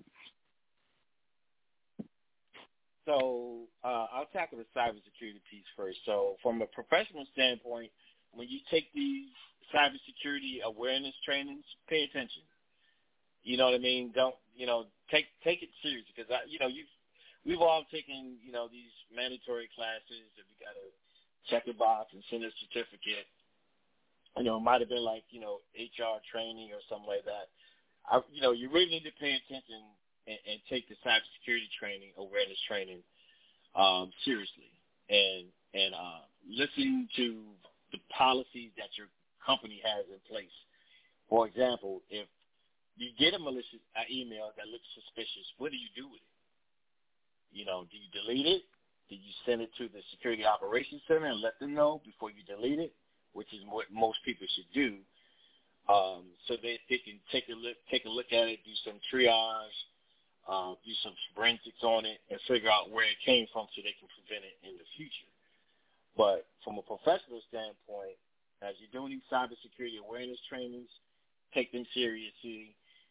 So I'll tackle the cybersecurity piece first. So from a professional standpoint, when you take these cybersecurity awareness trainings, pay attention. You know what I mean? Don't, take it seriously, because we've all taken, these mandatory classes that we got to check the box and send a certificate. It might have been like, HR training or something like that. You really need to pay attention and take the cybersecurity training, awareness training, seriously, and listen to the policies that your company has in place. For example, if you get a malicious email that looks suspicious, what do you do with it? Do you delete it? Do you send it to the Security Operations Center and let them know before you delete it, which is what most people should do, so they can take a look at it, do some triage, do some forensics on it, and figure out where it came from so they can prevent it in the future. But from a professional standpoint, as you're doing these cybersecurity awareness trainings, take them seriously.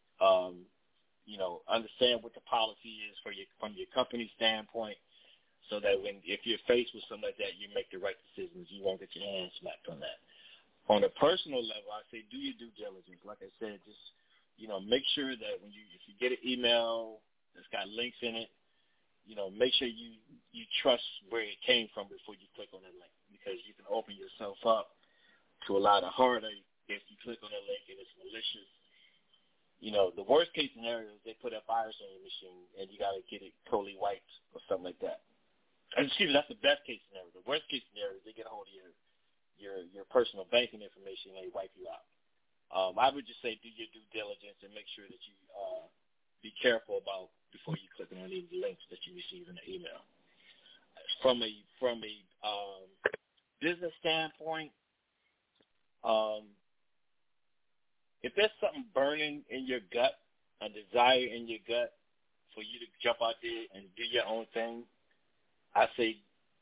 Understand what the policy is from your company standpoint, so that if you're faced with something like that, you make the right decisions. You won't get your hands smacked on that. On a personal level, I say do your due diligence. Like I said, just make sure that if you get an email that's got links in it, make sure you trust where it came from before you click on that link, because you can open yourself up to a lot of heartache if you click on a link and it's malicious. The worst case scenario is they put a virus on your machine and you got to get it totally wiped or something like that. Excuse me, that's the best case scenario. The worst case scenario is they get a hold of your personal banking information and they wipe you out. I would just say do your due diligence and make sure that you be careful about before you click on any of the links that you receive in the email. From a business standpoint, if there's something burning in your gut, a desire in your gut for you to jump out there and do your own thing, I say,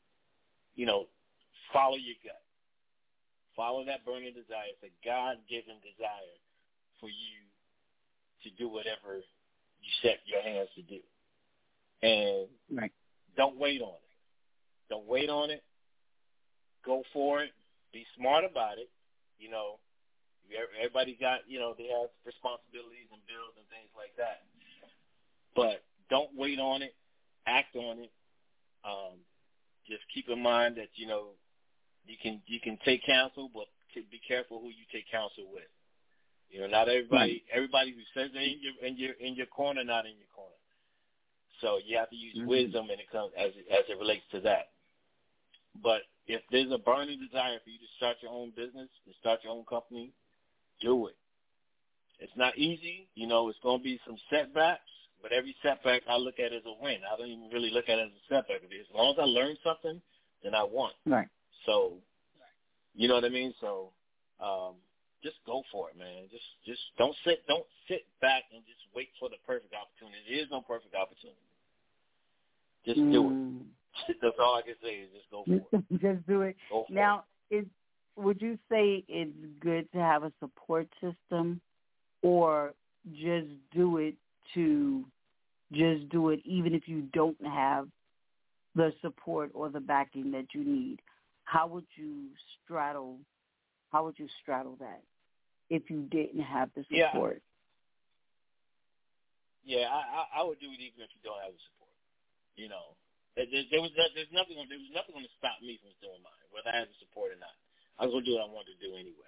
follow your gut. Follow that burning desire. It's a God-given desire for you to do whatever you set your hands to do. And Don't wait on it. Don't wait on it. Go for it. Be smart about it. Everybody got, they have responsibilities and bills and things like that. But don't wait on it. Act on it. Just keep in mind that, you can take counsel, but be careful who you take counsel with. Not everybody who says they're in your corner, not in your corner. So you have to use wisdom when it comes as it relates to that. But if there's a burning desire for you to start your own business, to start your own company, do it. It's not easy. It's going to be some setbacks, but every setback I look at as a win. I don't even really look at it as a setback. As long as I learn something, then I won. Right. So, you know what I mean? So, just go for it, man. Just don't sit back and just wait for the perfect opportunity. There is no perfect opportunity. Just do it. That's all I can say is just go for it. Just do it. Now, would you say it's good to have a support system, or just do it even if you don't have the support or the backing that you need? How would you straddle that if you didn't have the support? Yeah, I would do it even if you don't have the support. There's nothing going to stop me from doing mine, whether I have the support or not. I was going to do what I wanted to do anyway.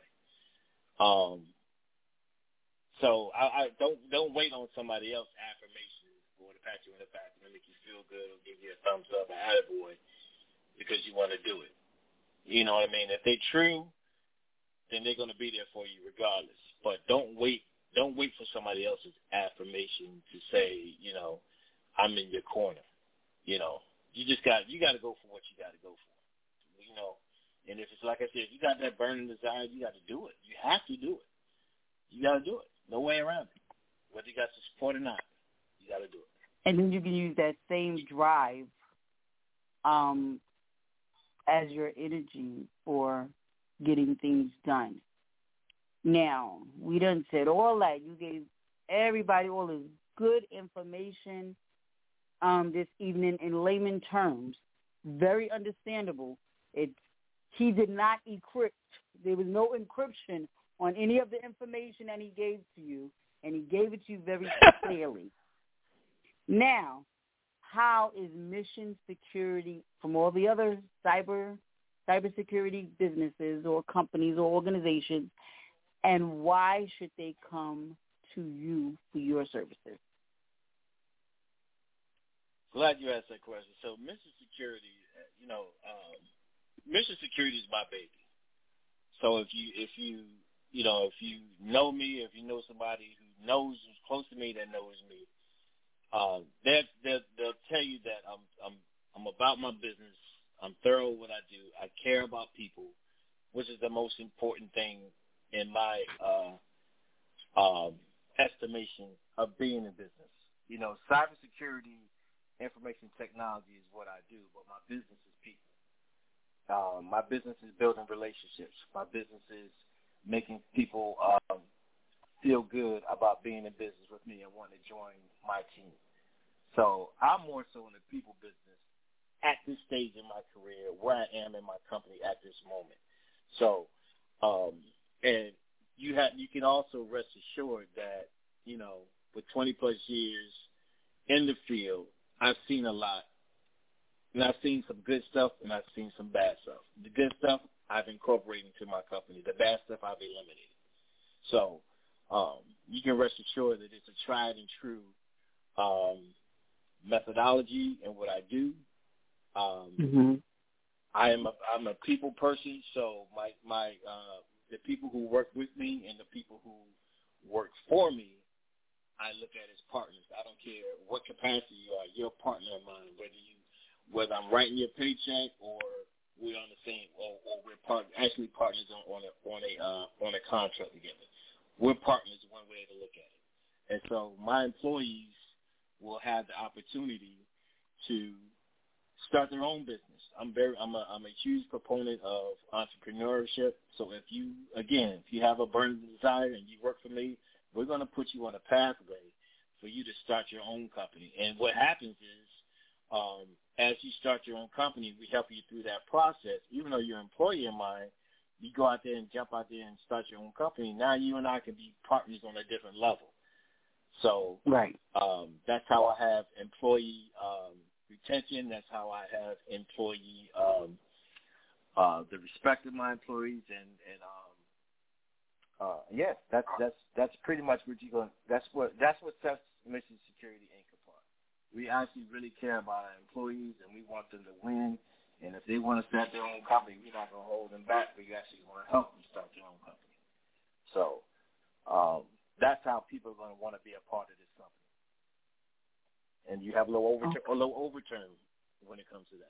So I don't wait on somebody else's affirmation or to pat you on the back and make you feel good or give you a thumbs up, an attaboy, because you want to do it. You know what I mean? If they're true, then they're going to be there for you regardless. But don't wait for somebody else's affirmation to say, I'm in your corner. You got to go for what you got to go for. And if it's like I said, if you got that burning desire, you got to do it. You have to do it. You got to do it. No way around it. Whether you got the support or not, you got to do it. And then you can use that same drive as your energy for getting things done. Now, we done said all that. You gave everybody all this good information this evening in layman terms. Very understandable. He did not encrypt. There was no encryption on any of the information that he gave to you, and he gave it to you very clearly. Now, how is mission security from all the other cybersecurity businesses or companies or organizations, and why should they come to you for your services? Glad you asked that question. So mission security, mission security is my baby. So if you know me, if you know somebody who's close to me that knows me, they'll tell you that I'm about my business. I'm thorough in what I do. I care about people, which is the most important thing in my estimation of being in business. Cybersecurity, information technology is what I do, but my business is people. My business is building relationships. My business is making people feel good about being in business with me and wanting to join my team. So I'm more so in the people business at this stage in my career, where I am in my company at this moment. So, and you can also rest assured that, with 20 plus years in the field, I've seen a lot. And I've seen some good stuff and I've seen some bad stuff. The good stuff I've incorporated into my company. The bad stuff I've eliminated. So you can rest assured that it's a tried and true methodology in what I do. I'm a people person, so my the people who work with me and the people who work for me, I look at as partners. I don't care what capacity you are. You're a partner of mine, whether I'm writing your paycheck or we're on the same, or we're actually partners on a contract together. We're partners one way to look at it. And so my employees will have the opportunity to start their own business. I'm a huge proponent of entrepreneurship. So if you have a burning desire and you work for me, we're going to put you on a pathway for you to start your own company. And what happens is, as you start your own company, we help you through that process. Even though you're an employee of mine, you go out there and jump out there and start your own company. Now you and I can be partners on a different level. So right. That's how I have employee retention. That's how I have employee the respect of my employees, yes, that's pretty much what you're going. That's what sets Mission Security Inc. apart. We actually really care about our employees, and we want them to win. And if they want to start their own company, we're not going to hold them back. We actually want to help them start their own company. So that's how people are going to want to be a part of this company. And you have low overturn when it comes to that.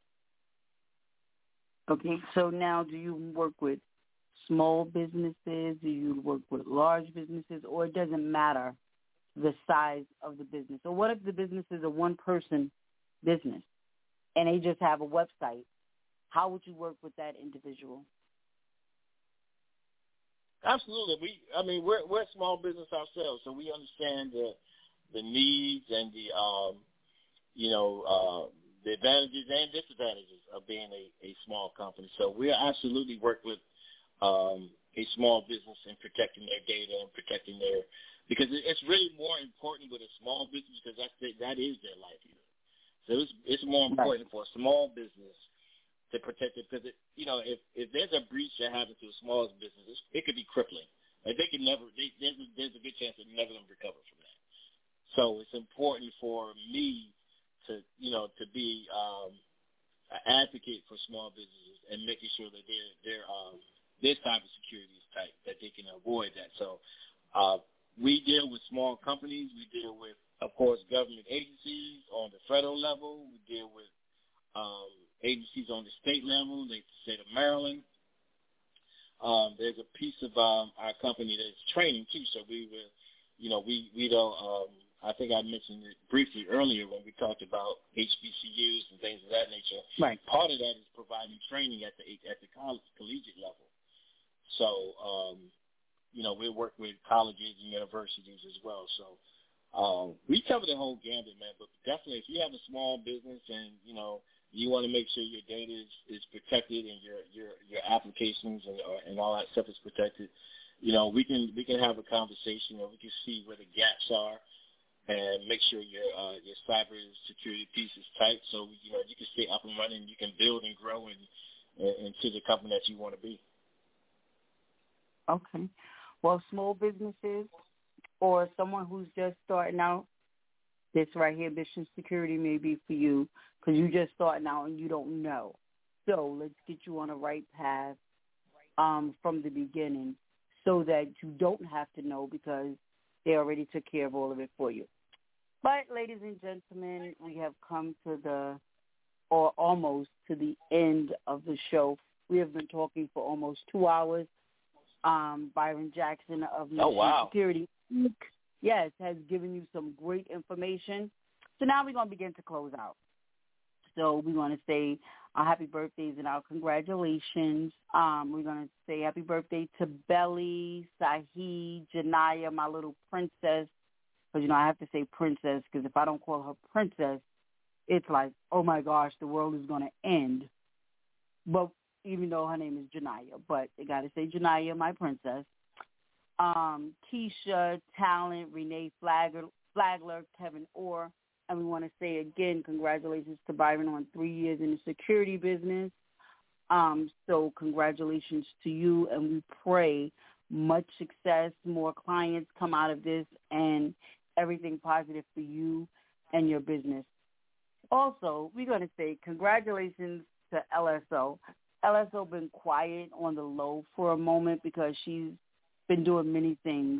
So. Okay, so now do you work with small businesses? Do you work with large businesses? Or it doesn't matter the size of the business? Or what if the business is a one-person business and they just have a website? How would you work with that individual? Absolutely. We're a small business ourselves, so we understand the needs and the advantages and disadvantages of being a small company. So we absolutely work with a small business in protecting their data and protecting because it's really more important with a small business because that is their livelihood. So it's more important for a small business to protect it because if there's a breach that happens to a small business, it could be crippling. Like they can never. There's a good chance they're never going to recover from that. So it's important for me to be an advocate for small businesses and making sure that their cybersecurity is tight, that they can avoid that. So we deal with small companies. We deal with, of course, government agencies on the federal level. We deal with agencies on the state level, like the state of Maryland. There's a piece of our company that's training too. So we don't I think I mentioned it briefly earlier when we talked about HBCUs and things of that nature. Right. Part of that is providing training at the collegiate level. So, we work with colleges and universities as well. So we cover the whole gambit, man. But definitely, if you have a small business and you want to make sure your data is protected and your applications and all that stuff is protected, we can have a conversation and we can see where the gaps are and make sure your cyber security piece is tight, so you can stay up and running, you can build and grow into the company that you want to be. Okay. Well, small businesses or someone who's just starting out, this right here, Mission Security, may be for you because you're just starting out and you don't know. So let's get you on the right path from the beginning so that you don't have to know because they already took care of all of it for you. But, ladies and gentlemen, we have come to almost to the end of the show. We have been talking for almost 2 hours. Byron Jackson of Mission Security, yes, has given you some great information. So now we're going to begin to close out. So we want to say our happy birthdays and our congratulations. We're going to say happy birthday to Belly, Sahi, Janaya, my little princess. Because, I have to say princess because if I don't call her princess, it's like, oh, my gosh, the world is going to end. But even though her name is Janaya, but they got to say Janaya, my princess. Keisha, Talent, Renee Flagler, Kevin Orr. And we want to say again, congratulations to Byron on 3 years in the security business. So congratulations to you, and we pray much success, more clients come out of this, and everything positive for you and your business. Also, we're going to say congratulations to LSO. LSO been quiet on the low for a moment because she's been doing many things.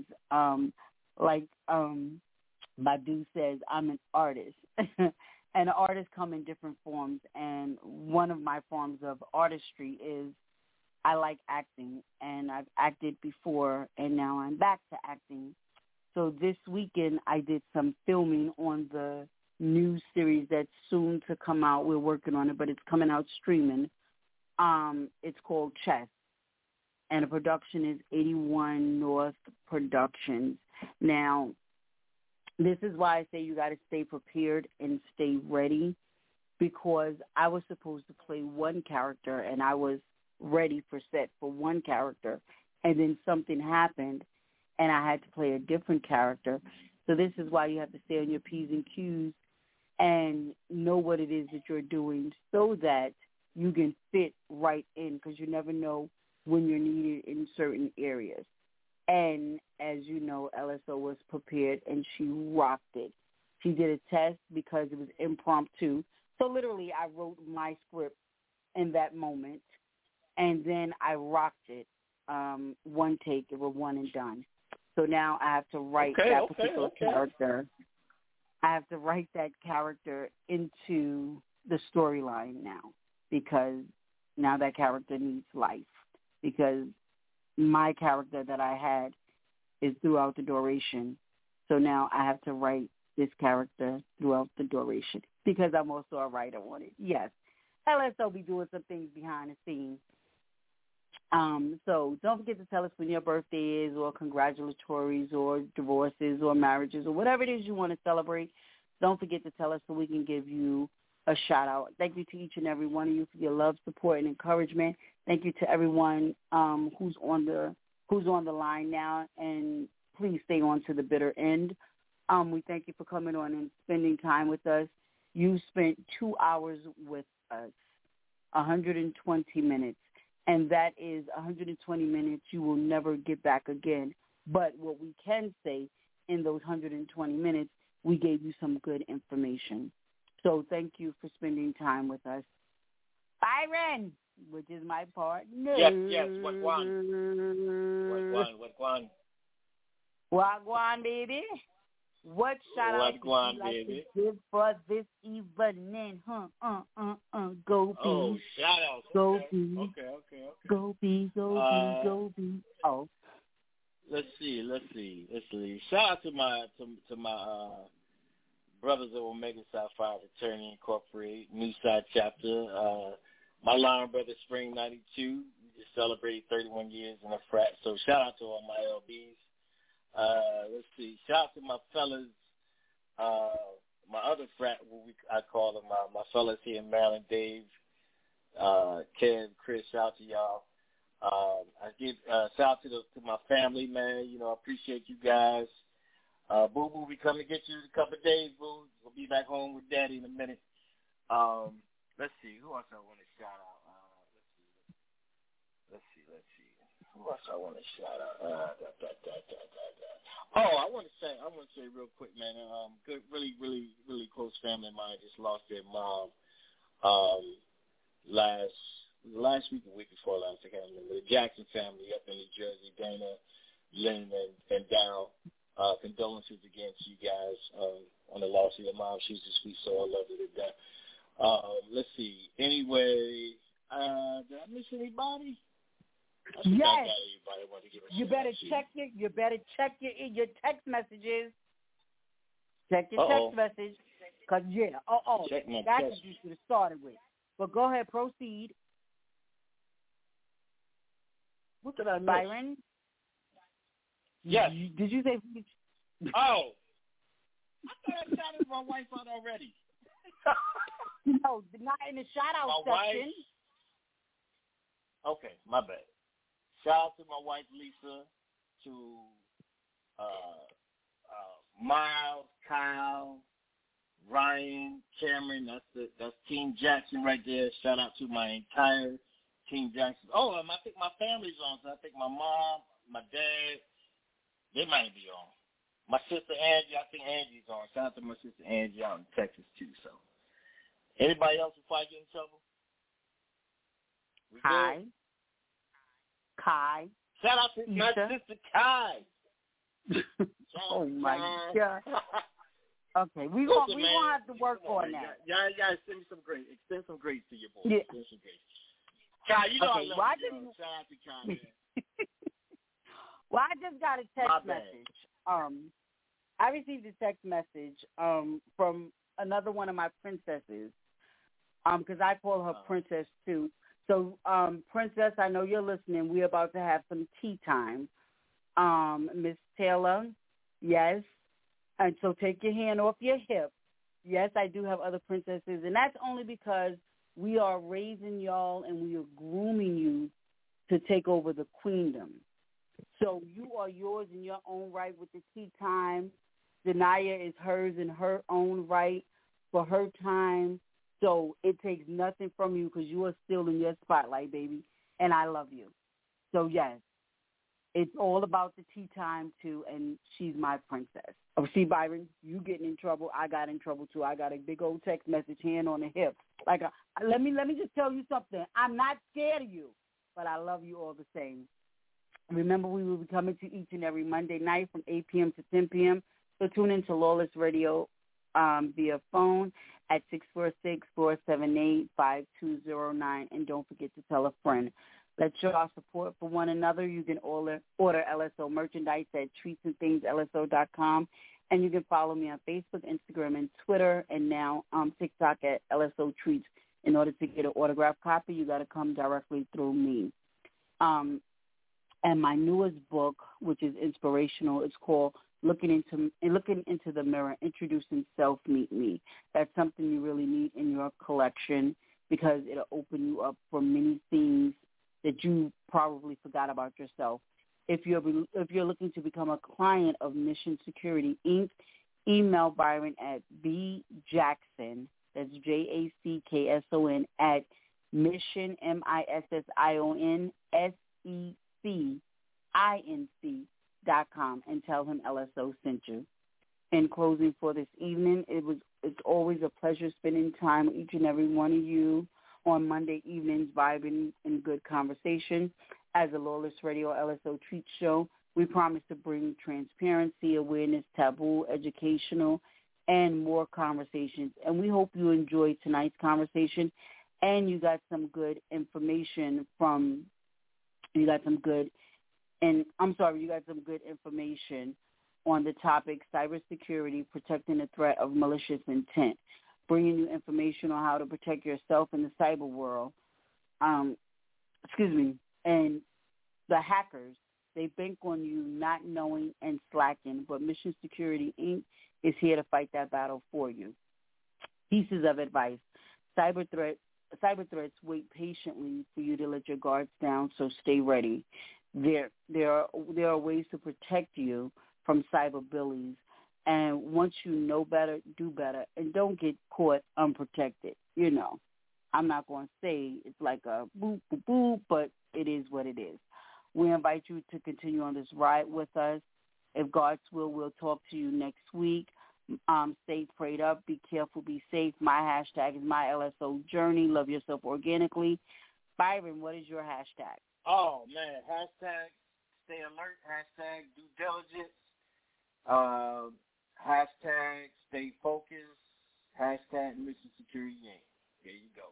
Badu says, I'm an artist. And artists come in different forms. And one of my forms of artistry is I like acting. And I've acted before, and now I'm back to acting. So this weekend I did some filming on the new series that's soon to come out. We're working on it, but it's coming out streaming. It's called Chess. And the production is 81 North Productions. Now, this is why I say you got to stay prepared and stay ready, because I was supposed to play one character and I was ready for set for one character, and then something happened and I had to play a different character. So this is why you have to stay on your P's and Q's and know what it is that you're doing so that you can fit right in, because you never know when you're needed in certain areas. And as you know, LSO was prepared, and she rocked it. She did a test because it was impromptu. So literally I wrote my script in that moment, and then I rocked it. One take, it was one and done. So now I have to write that particular character. I have to write that character into the storyline now, because now that character needs life, because my character that I had is throughout the duration. So now I have to write this character throughout the duration, because I'm also a writer on it. Yes. LSO be doing some things behind the scenes. So don't forget to tell us when your birthday is, or congratulatories, or divorces, or marriages, or whatever it is you want to celebrate. Don't forget to tell us so we can give you a shout out. Thank you to each and every one of you for your love, support, and encouragement. Thank you to everyone who's on the line now, and please stay on to the bitter end. We thank you for coming on and spending time with us. You spent 2 hours with us, 120 minutes, and that is 120 minutes you will never get back again. But what we can say, in those 120 minutes, we gave you some good information. So thank you for spending time with us. Byron, which is my partner. Yes, Wagwan. Wagwan, baby. What shout out would you like to give for this evening? Go Bees. Oh, shout out. Go Bees. Okay. Go Bees, go Bees, go Bees. Oh. Let's see. Shout out to my brothers of Omega Psi Phi Fraternity Incorporated, New Side Chapter. My line brother, Spring 92, we just celebrated 31 years in a frat. So shout out to all my LBs. Let's see. Shout out to my fellas, my other frat, I call them my fellas here in Maryland, Dave, Kev, Chris. Shout out to y'all. I give shout out to my family, man. You know, I appreciate you guys. Boo Boo, we come to get you in a couple of days, Boo. We'll be back home with Daddy in a minute. Let's see. Who else I want to shout out? Let's see. Who else I want to shout out? I want to say real quick, man. Good, really, really, really close family of mine just lost their mom. Last week, or week before last, I can't remember. The Jackson family up in New Jersey, Dana, Lynn, and Daryl. Condolences again to you guys on the loss of your mom. She was a sweet soul. I love her to death. Let's see. Anyway, did I miss anybody? Yes. You better check your text messages. Check your text message. Because, that's what you should have started with. But go ahead, proceed. What did I miss? Byron? Yes. Did you say? Oh, I thought I shouted my wife out already. No, not in the shout-out section. Okay, my bad. Shout out to my wife, Lisa, to Miles, Kyle, Ryan, Cameron. That's Team Jackson right there. Shout out to my entire Team Jackson. Oh, I think my family's on. So I think my mom, my dad, they might be on. My sister Angie, I think Angie's on. Shout out to my sister Angie out in Texas too. So, anybody else before I get in trouble? Kai. Shout out to my sister Kai. Oh my God. Okay, we gonna have to work on that. Y'all send me some grace. Extend some grace to your boy. Yeah. Extend some grace. Kai, you know okay, I love you. Shout out to Kai, man. Well, I just got a text message. I received a text message from another one of my princesses, because I call her Princess too. So, Princess, I know you're listening. We're about to have some tea time. Miss Taylor, yes. And so take your hand off your hip. Yes, I do have other princesses, and that's only because we are raising y'all and we are grooming you to take over the queendom. So you are yours in your own right with the tea time. Zanaya is hers in her own right for her time. So it takes nothing from you because you are still in your spotlight, baby, and I love you. So, yes, it's all about the tea time, too, and she's my princess. Oh, see, Byron, you getting in trouble. I got in trouble, too. I got a big old text message, hand on the hip. Like, let me just tell you something. I'm not scared of you, but I love you all the same. Remember, we will be coming to each and every Monday night from 8 p.m. to 10 p.m., so tune in to Lawless Radio via phone at 646-478-5209, and don't forget to tell a friend. Let's show our support for one another. You can order LSO merchandise at treatsandthingslso.com, and you can follow me on Facebook, Instagram, and Twitter, and now TikTok at LSO Treats. In order to get an autographed copy, you got to come directly through me. And my newest book, which is inspirational, is called Looking into the Mirror, Introducing Self, Meet Me. That's something you really need in your collection because it'll open you up for many things that you probably forgot about yourself. If you're looking to become a client of Mission Security, Inc., email Byron at bjackson, that's JACKSON, at Mission, MISSIONSECINC.com and tell him LSO sent you. In closing for this evening, it's always a pleasure spending time with each and every one of you on Monday evenings, vibing in good conversation. As a Lawless Radio LSO Treat Show, we promise to bring transparency, awareness, taboo, educational, and more conversations. And we hope you enjoyed tonight's conversation and you got some good information and I'm sorry, you got some good information on the topic, cybersecurity, protecting the threat of malicious intent, bringing you information on how to protect yourself in the cyber world. And the hackers, they bank on you not knowing and slacking, but Mission Security, Inc. is here to fight that battle for you. Pieces of advice. Cyber threats wait patiently for you to let your guards down, so stay ready. There are ways to protect you from cyber bullies, and once you know better, do better, and don't get caught unprotected. You know, I'm not going to say it's like a boop, boop, boop, but it is what it is. We invite you to continue on this ride with us. If God's will, we'll talk to you next week. Stay prayed up. Be careful. Be safe. My hashtag is MyLSOJourney. Love yourself organically. Byron, what is your hashtag? Oh, man. Hashtag stay alert. Hashtag due diligence. Hashtag stay focused. Hashtag Mission Security Inc. There you go.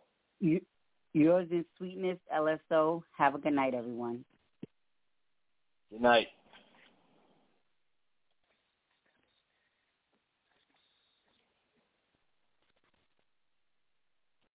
Yours is Sweetness, LSO. Have a good night, everyone. Good night.